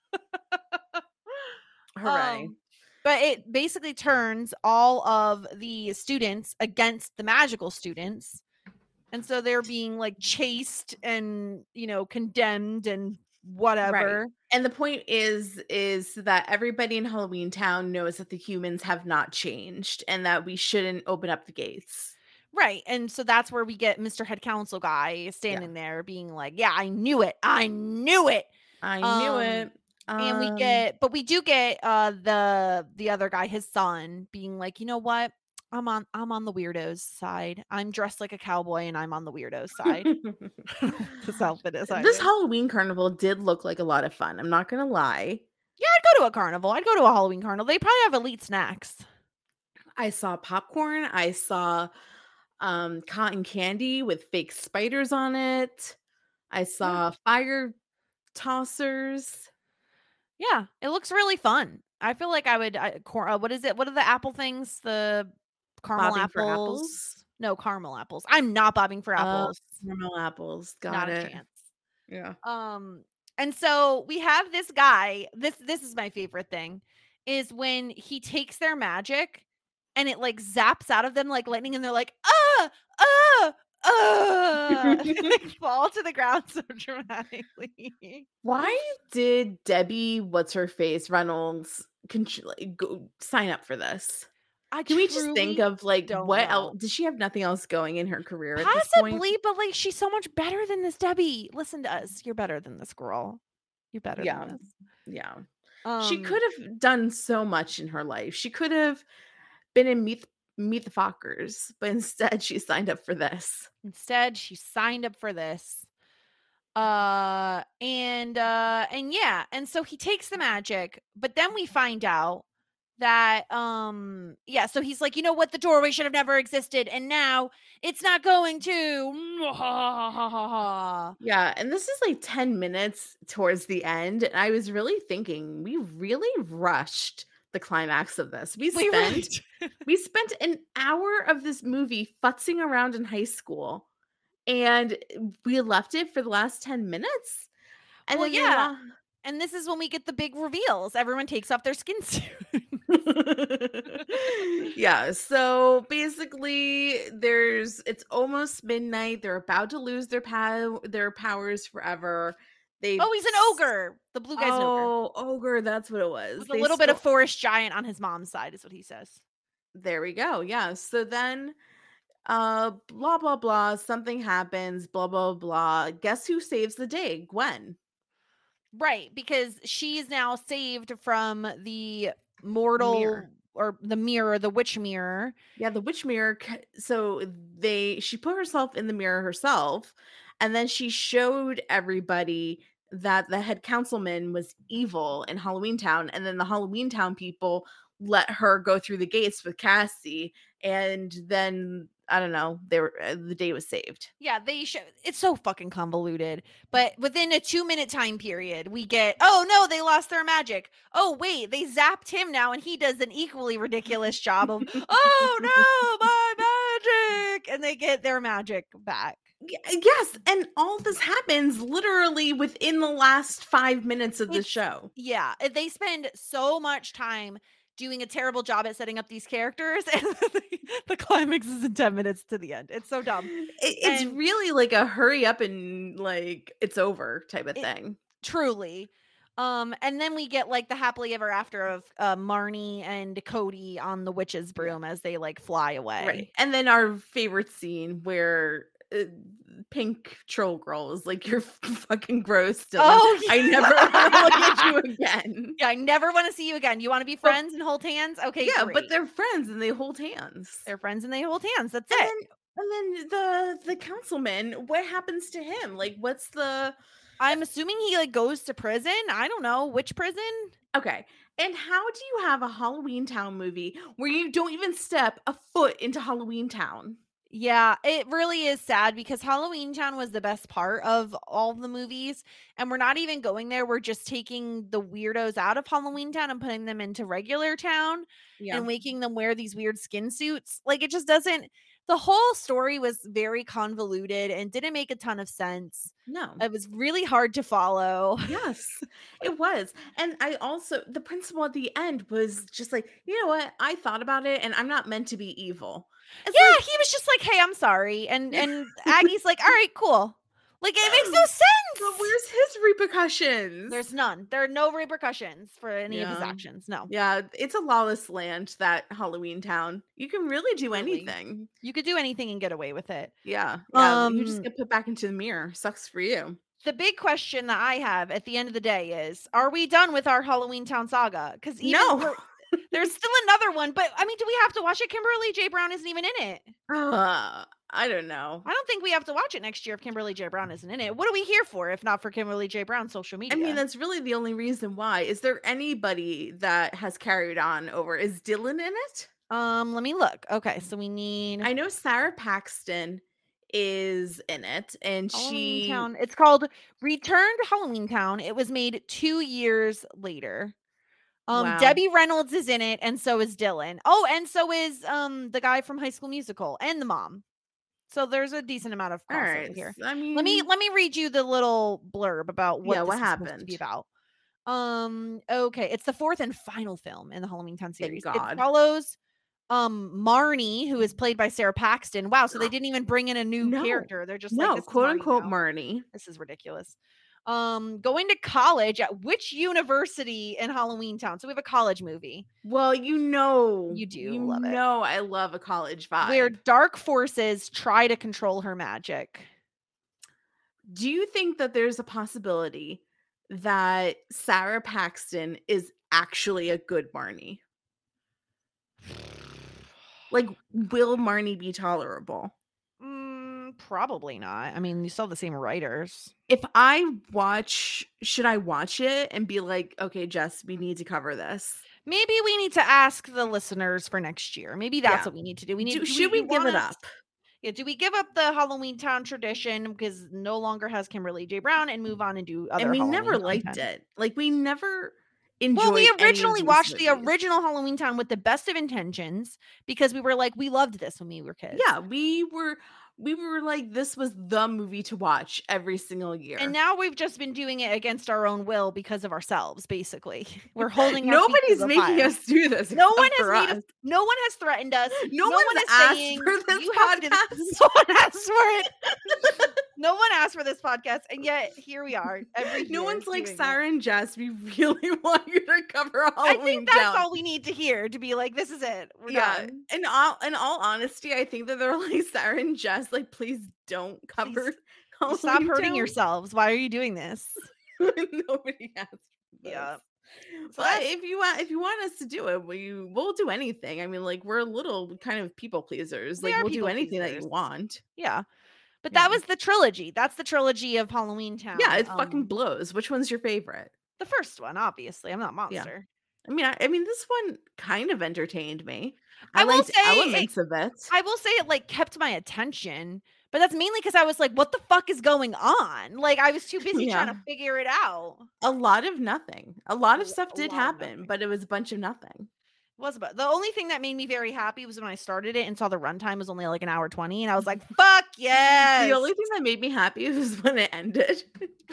Hooray. Um, but it basically turns all of the students against the magical students. And so they're being like chased and, you know, condemned and whatever. Right. And the point is is that everybody in Halloween Town knows that the humans have not changed and that we shouldn't open up the gates. Right. And so that's where we get Mister Head Council guy standing there being like, yeah, I knew it. I knew it. I knew Um, it. And we Um, get, but we do get uh the the other guy, his son, being like, you know what? I'm on I'm on the weirdos side. I'm dressed like a cowboy and I'm on the weirdos side. This outfit is this either. Halloween carnival did look like a lot of fun. I'm not gonna lie. Yeah, I'd go to a carnival. I'd go to a Halloween carnival. They probably have elite snacks. I saw popcorn. I saw um cotton candy with fake spiders on it. I saw fire tossers. Yeah, it looks really fun. I feel like I would. I, cor- uh, what is it? What are the apple things? The caramel Bobbing for apples? apples? No, caramel apples. I'm not bobbing for Uh, apples. Caramel apples. Got Not it. a chance. Yeah. Um, and so we have this guy. This this is my favorite thing, is when he takes their magic and it like zaps out of them like lightning, and they're like, ah, ah, ah, and they like fall to the ground so dramatically. Why did Debbie, what's her face, Reynolds, contr- like, go sign up for this? I Can we just think truly of like don't what know. else? Does she have nothing else going in her career at this point? Possibly, but like she's so much better than this, Debbie. Listen to us. You're better than this, girl. You're better Yeah, than this. yeah. Um, She could have done so much in her life. She could have been in Meet Meet the Fockers, but instead she signed up for this. Instead, she signed up for this. Uh and uh and yeah, and so he takes the magic, but then we find out that um yeah, so he's like, you know what, the doorway should have never existed, and now it's not going to. Yeah, and this is like ten minutes towards the end, and I was really thinking we really rushed the climax of this. We We spent really we spent an hour of this movie futzing around in high school, and we left it for the last ten minutes. And Well, then they yeah. lo- And this is when we get the big reveals. Everyone takes off their skin suit. yeah, so basically there's it's almost midnight. They're about to lose their pow- their powers forever. They Oh, he's an ogre. The blue guy's an ogre. Oh, ogre, that's what it was. With a They little bit of stole- forest giant on his mom's side, is what he says. There we go. Yeah. So then uh blah blah blah, something happens, blah blah blah. Guess who saves the day? Gwen. Right, because she is now saved from the mortal Mirror. or the mirror, the witch mirror. Yeah, the witch mirror. c- So they she put herself in the mirror herself, and then she showed everybody that the head councilman was evil in Halloween Town, and then the Halloween Town people let her go through the gates with Cassie, and then I don't know, they were uh, the day was saved. Yeah, they show it's so fucking convoluted. But within a two minute time period, we get, oh no, they lost their magic. Oh wait, they zapped him now, and he does an equally ridiculous job of, oh no, my magic, and they get their magic back. Y- Yes, and all this happens literally within the last five minutes of the It's- show. Yeah, uh, they spend so much time doing a terrible job at setting up these characters, and the, the climax is in ten minutes to the end. It's so dumb. It, it's And- really like a hurry up and like it's over type of It- thing. Truly. Um, and then we get like the happily ever after of uh, Marnie and Cody on the witch's broom as they like fly away. Right. And then our favorite scene where uh, pink troll girls. Like, you're f- fucking gross, Dylan. Oh, I never want to look at you again. Yeah, I never want to see you again. You want to be But- friends and hold hands? Okay, yeah, great. but they're friends and they hold hands. they're friends and they hold hands. That's and it. then and then the the councilman, what happens to him? Like, what's the I'm assuming he like goes to prison. I don't know which prison. okay? And how do you have a Halloween Town movie where you don't even step a foot into Halloween Town? Yeah, it really is sad because Halloween Town was the best part of all the movies, and we're not even going there. We're just taking the weirdos out of Halloween Town and putting them into regular town Yeah, and making them wear these weird skin suits. Like, it just doesn't. The whole story was very convoluted and didn't make a ton of sense. no. It was really hard to follow. Yes, it was. And I also, the principal at the end was just like, you know what? I thought about it and I'm not meant to be evil. It's Yeah, like, he was just like, "Hey, I'm sorry," and and Aggie's like, "All right, cool." Like, it makes no but sense. where's his repercussions? There's none. There are no repercussions for any of his Yeah. actions. No. Yeah, it's a lawless land, that Halloween Town. You can really do Really. anything. You could do anything and get away with it. Yeah, yeah. you just Um, get put back into the mirror. Sucks for you. The big question that I have at the end of the day is, are we done with our Halloween Town saga? Because No. there's still another one, but I mean, do we have to watch it? Kimberly J. Brown isn't even in it. Uh, I don't know. I don't think we have to watch it next year if Kimberly J. Brown isn't in it. What are we here for if not for Kimberly J. Brown's social media? I mean, that's really the only reason why. Is there anybody that has carried on over? Is Dylan in it? um, let me look. Okay, so we need I know Sarah Paxton is in it, and Halloween she Town. It's called Return to Halloween Town. It was made two years later. Um, Wow. Debbie Reynolds is in it, and so is Dylan. Oh, and so is um the guy from High School Musical and the mom. So there's a decent amount of all crossover right. here. I mean, Let me let me read you the little blurb about what Yeah, this what is supposed to happened? be about. Um, okay, it's the fourth and final film in the Halloween Town Thank series. God. It follows um Marnie, who is played by Sarah Paxton. Wow, so they didn't even bring in a new No. character. They're just no, like, this is quote Marnie unquote now. Marnie. This is ridiculous. Um, going to college at which university in Halloween Town? So we have a college movie Well, you know, You do you love it. know, I love a college vibe. where dark forces try to control her magic. Do you think that there's a possibility that Sarah Paxton is actually a good Marnie? Like, will Marnie be tolerable? Mm, probably not. I mean, you still have the same writers. If I watch, should I watch it and be like, okay, Jess, we need to cover this? Maybe we need to ask the listeners for next year. Maybe that's Yeah. what we need to do. We need. Do, do should we, do you give want it us- up? Yeah. Do we give up the Halloween Town tradition because no longer has Kimberly J. Brown and move on and do other? And we Halloween never Town liked content? it. Like, we never enjoyed Well, we any of originally these watched the movies. original Halloween Town with the best of intentions because we were like, we loved this when we were kids. Yeah, we were we were like, this was the movie to watch every single year. And now we've just been doing it against our own will because of ourselves, basically. We're holding our feet to Nobody's the making fire. us do this. No one except has for made us. us, no one has threatened us. No one one's is asked saying for this you have to- podcast. no one asked for it. No one asked for this podcast, and yet here we are. Every No year one's like, doing it. Sarah and Jess, we really want you to cover I Halloween think that's Town. all we need to hear to be like, this is it. We're Yeah. done. In all in all honesty, I think that they're like, Sarah and Jess, like, please don't cover Halloween Stop hurting Town. yourselves. Why are you doing this? Nobody asked for this. Yeah. So But that's- if you want, if you want us to do it, we we'll do anything. I mean, like, we're a little kind of people pleasers. We Like, are we'll do people anything that pleasers. you want. Yeah. But Yeah. that was the trilogy. That's the trilogy of Halloween Town. Yeah, it fucking Um, blows. Which one's your favorite? the first one, obviously. I'm not Monster. I mean, I, I mean, this one kind of entertained me. I I, will liked say it- elements of it. I will say it like kept my attention, but that's mainly because I was like, what the fuck is going on? Like I was too busy trying Yeah. to figure it out. A lot of nothing. A lot A of lo- stuff a did lot of happen, nothing. but it was a bunch of nothing. Was about the only thing that made me very happy was when I started it and saw the runtime was only like an hour twenty, and I was like, fuck yes. The only thing that made me happy was when it ended.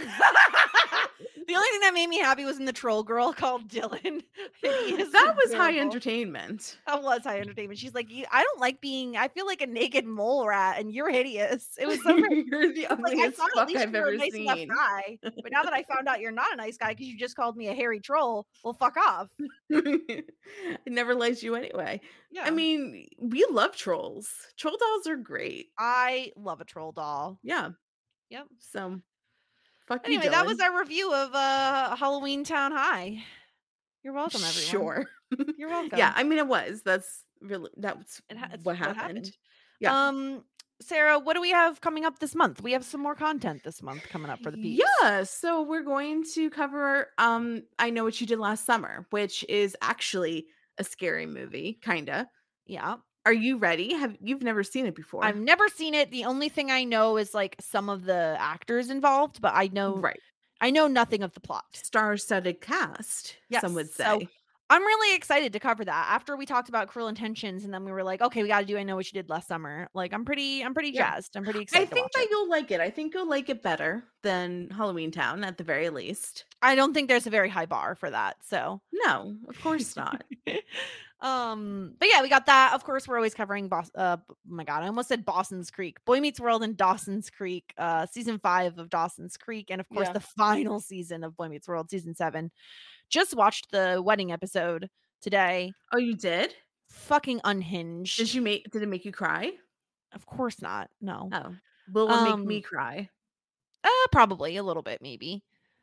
The only thing that made me happy was in the troll girl called Dylan. Hideous That and was high terrible. entertainment. That was high entertainment. She's like, you, I don't like being. I feel like a naked mole rat, and you're hideous. It was so. great. You're the It's like, I ugliest thought at fuck least I've you were a ever nice enough seen. guy, but now that I found out you're not a nice guy because you just called me a hairy troll, well, fuck off. I never liked you anyway. Yeah, I mean, we love trolls. Troll dolls are great. I love a troll doll. Yeah. Yep. So, fuck Anyway, you, that Dylan. was our review of uh Halloween Town High. You're welcome, everyone. Sure. You're welcome. Yeah, I mean, it was. That's really, that's It ha- it's what happened. Yeah. Um, Sarah, what do we have coming up this month? We have some more content this month coming up for the peeps. Yeah, so we're going to cover um I Know What You Did Last Summer, which is actually a scary movie, kinda. Yeah. Are you ready? Have you've never seen it before? I've never seen it. The only thing I know is like some of the actors involved, but I know right. I know nothing of the plot. Star-studded cast, Yes, some would say. so I'm really excited to cover that. After we talked about Cruel Intentions, and then we were like, okay, we got to do I Know What You Did Last Summer. Like, I'm pretty, I'm pretty Yeah. jazzed. I'm pretty I excited. think to that watch it. you'll like it. I think you'll like it better than Halloween Town at the very least. I don't think there's a very high bar for that. So No, of course not. um, but yeah, we got that. Of course, we're always covering Bos- uh oh my god, I almost said Dawson's Creek. Boy Meets World and Dawson's Creek, uh, season five of Dawson's Creek, and of course Yeah. the final season of Boy Meets World, season seven. Just watched the wedding episode today. Oh, you did? Fucking unhinged. Did you make did it make you cry? Of course not. No. Oh. Will it Um, make me cry? Uh, probably a little bit, maybe.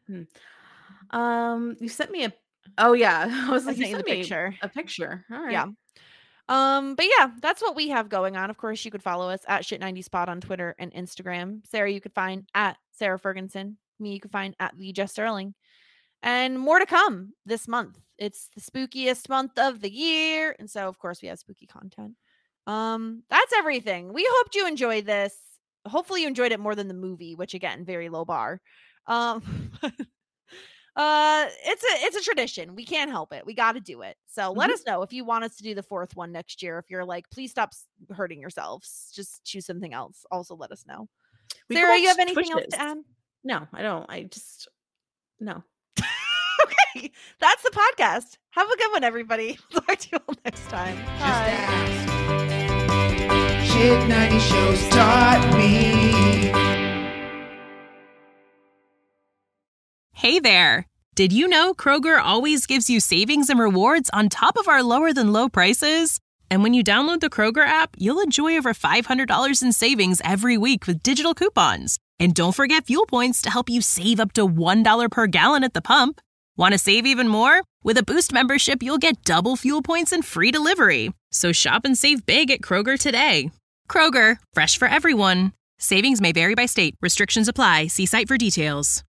Um, you sent me a Oh yeah. I was I like, you sent you the sent me picture. a picture. All right. Yeah. Um, but yeah, that's what we have going on. Of course, you could follow us at Shit ninety Spot on Twitter and Instagram. Sarah, you could find at Sarah Ferguson. Me, you could find at the Jess Sterling. And more to come this month. It's the spookiest month of the year, and so of course we have spooky content. Um, that's everything. We hoped you enjoyed this. Hopefully, you enjoyed it more than the movie, which again, very low bar. Um. Uh, it's a it's a tradition. We can't help it. We got to do it. So let Mhm. us know if you want us to do the fourth one next year. If you're like, please stop s- hurting yourselves. Just choose something else. Also, let us know. We could Sarah, you watch have anything else Twitches. to add? No, I don't. I just no. Okay, that's the podcast. Have a good one, everybody. Talk to you all next time. Just Bye. ask. Shit ninety shows taught me. Hey there! Did you know Kroger always gives you savings and rewards on top of our lower than low prices? And when you download the Kroger app, you'll enjoy over five hundred dollars in savings every week with digital coupons. And don't forget fuel points to help you save up to one dollar per gallon at the pump. Want to save even more? With a Boost membership, you'll get double fuel points and free delivery. So shop and save big at Kroger today. Kroger, fresh for everyone. Savings may vary by state. Restrictions apply. See site for details.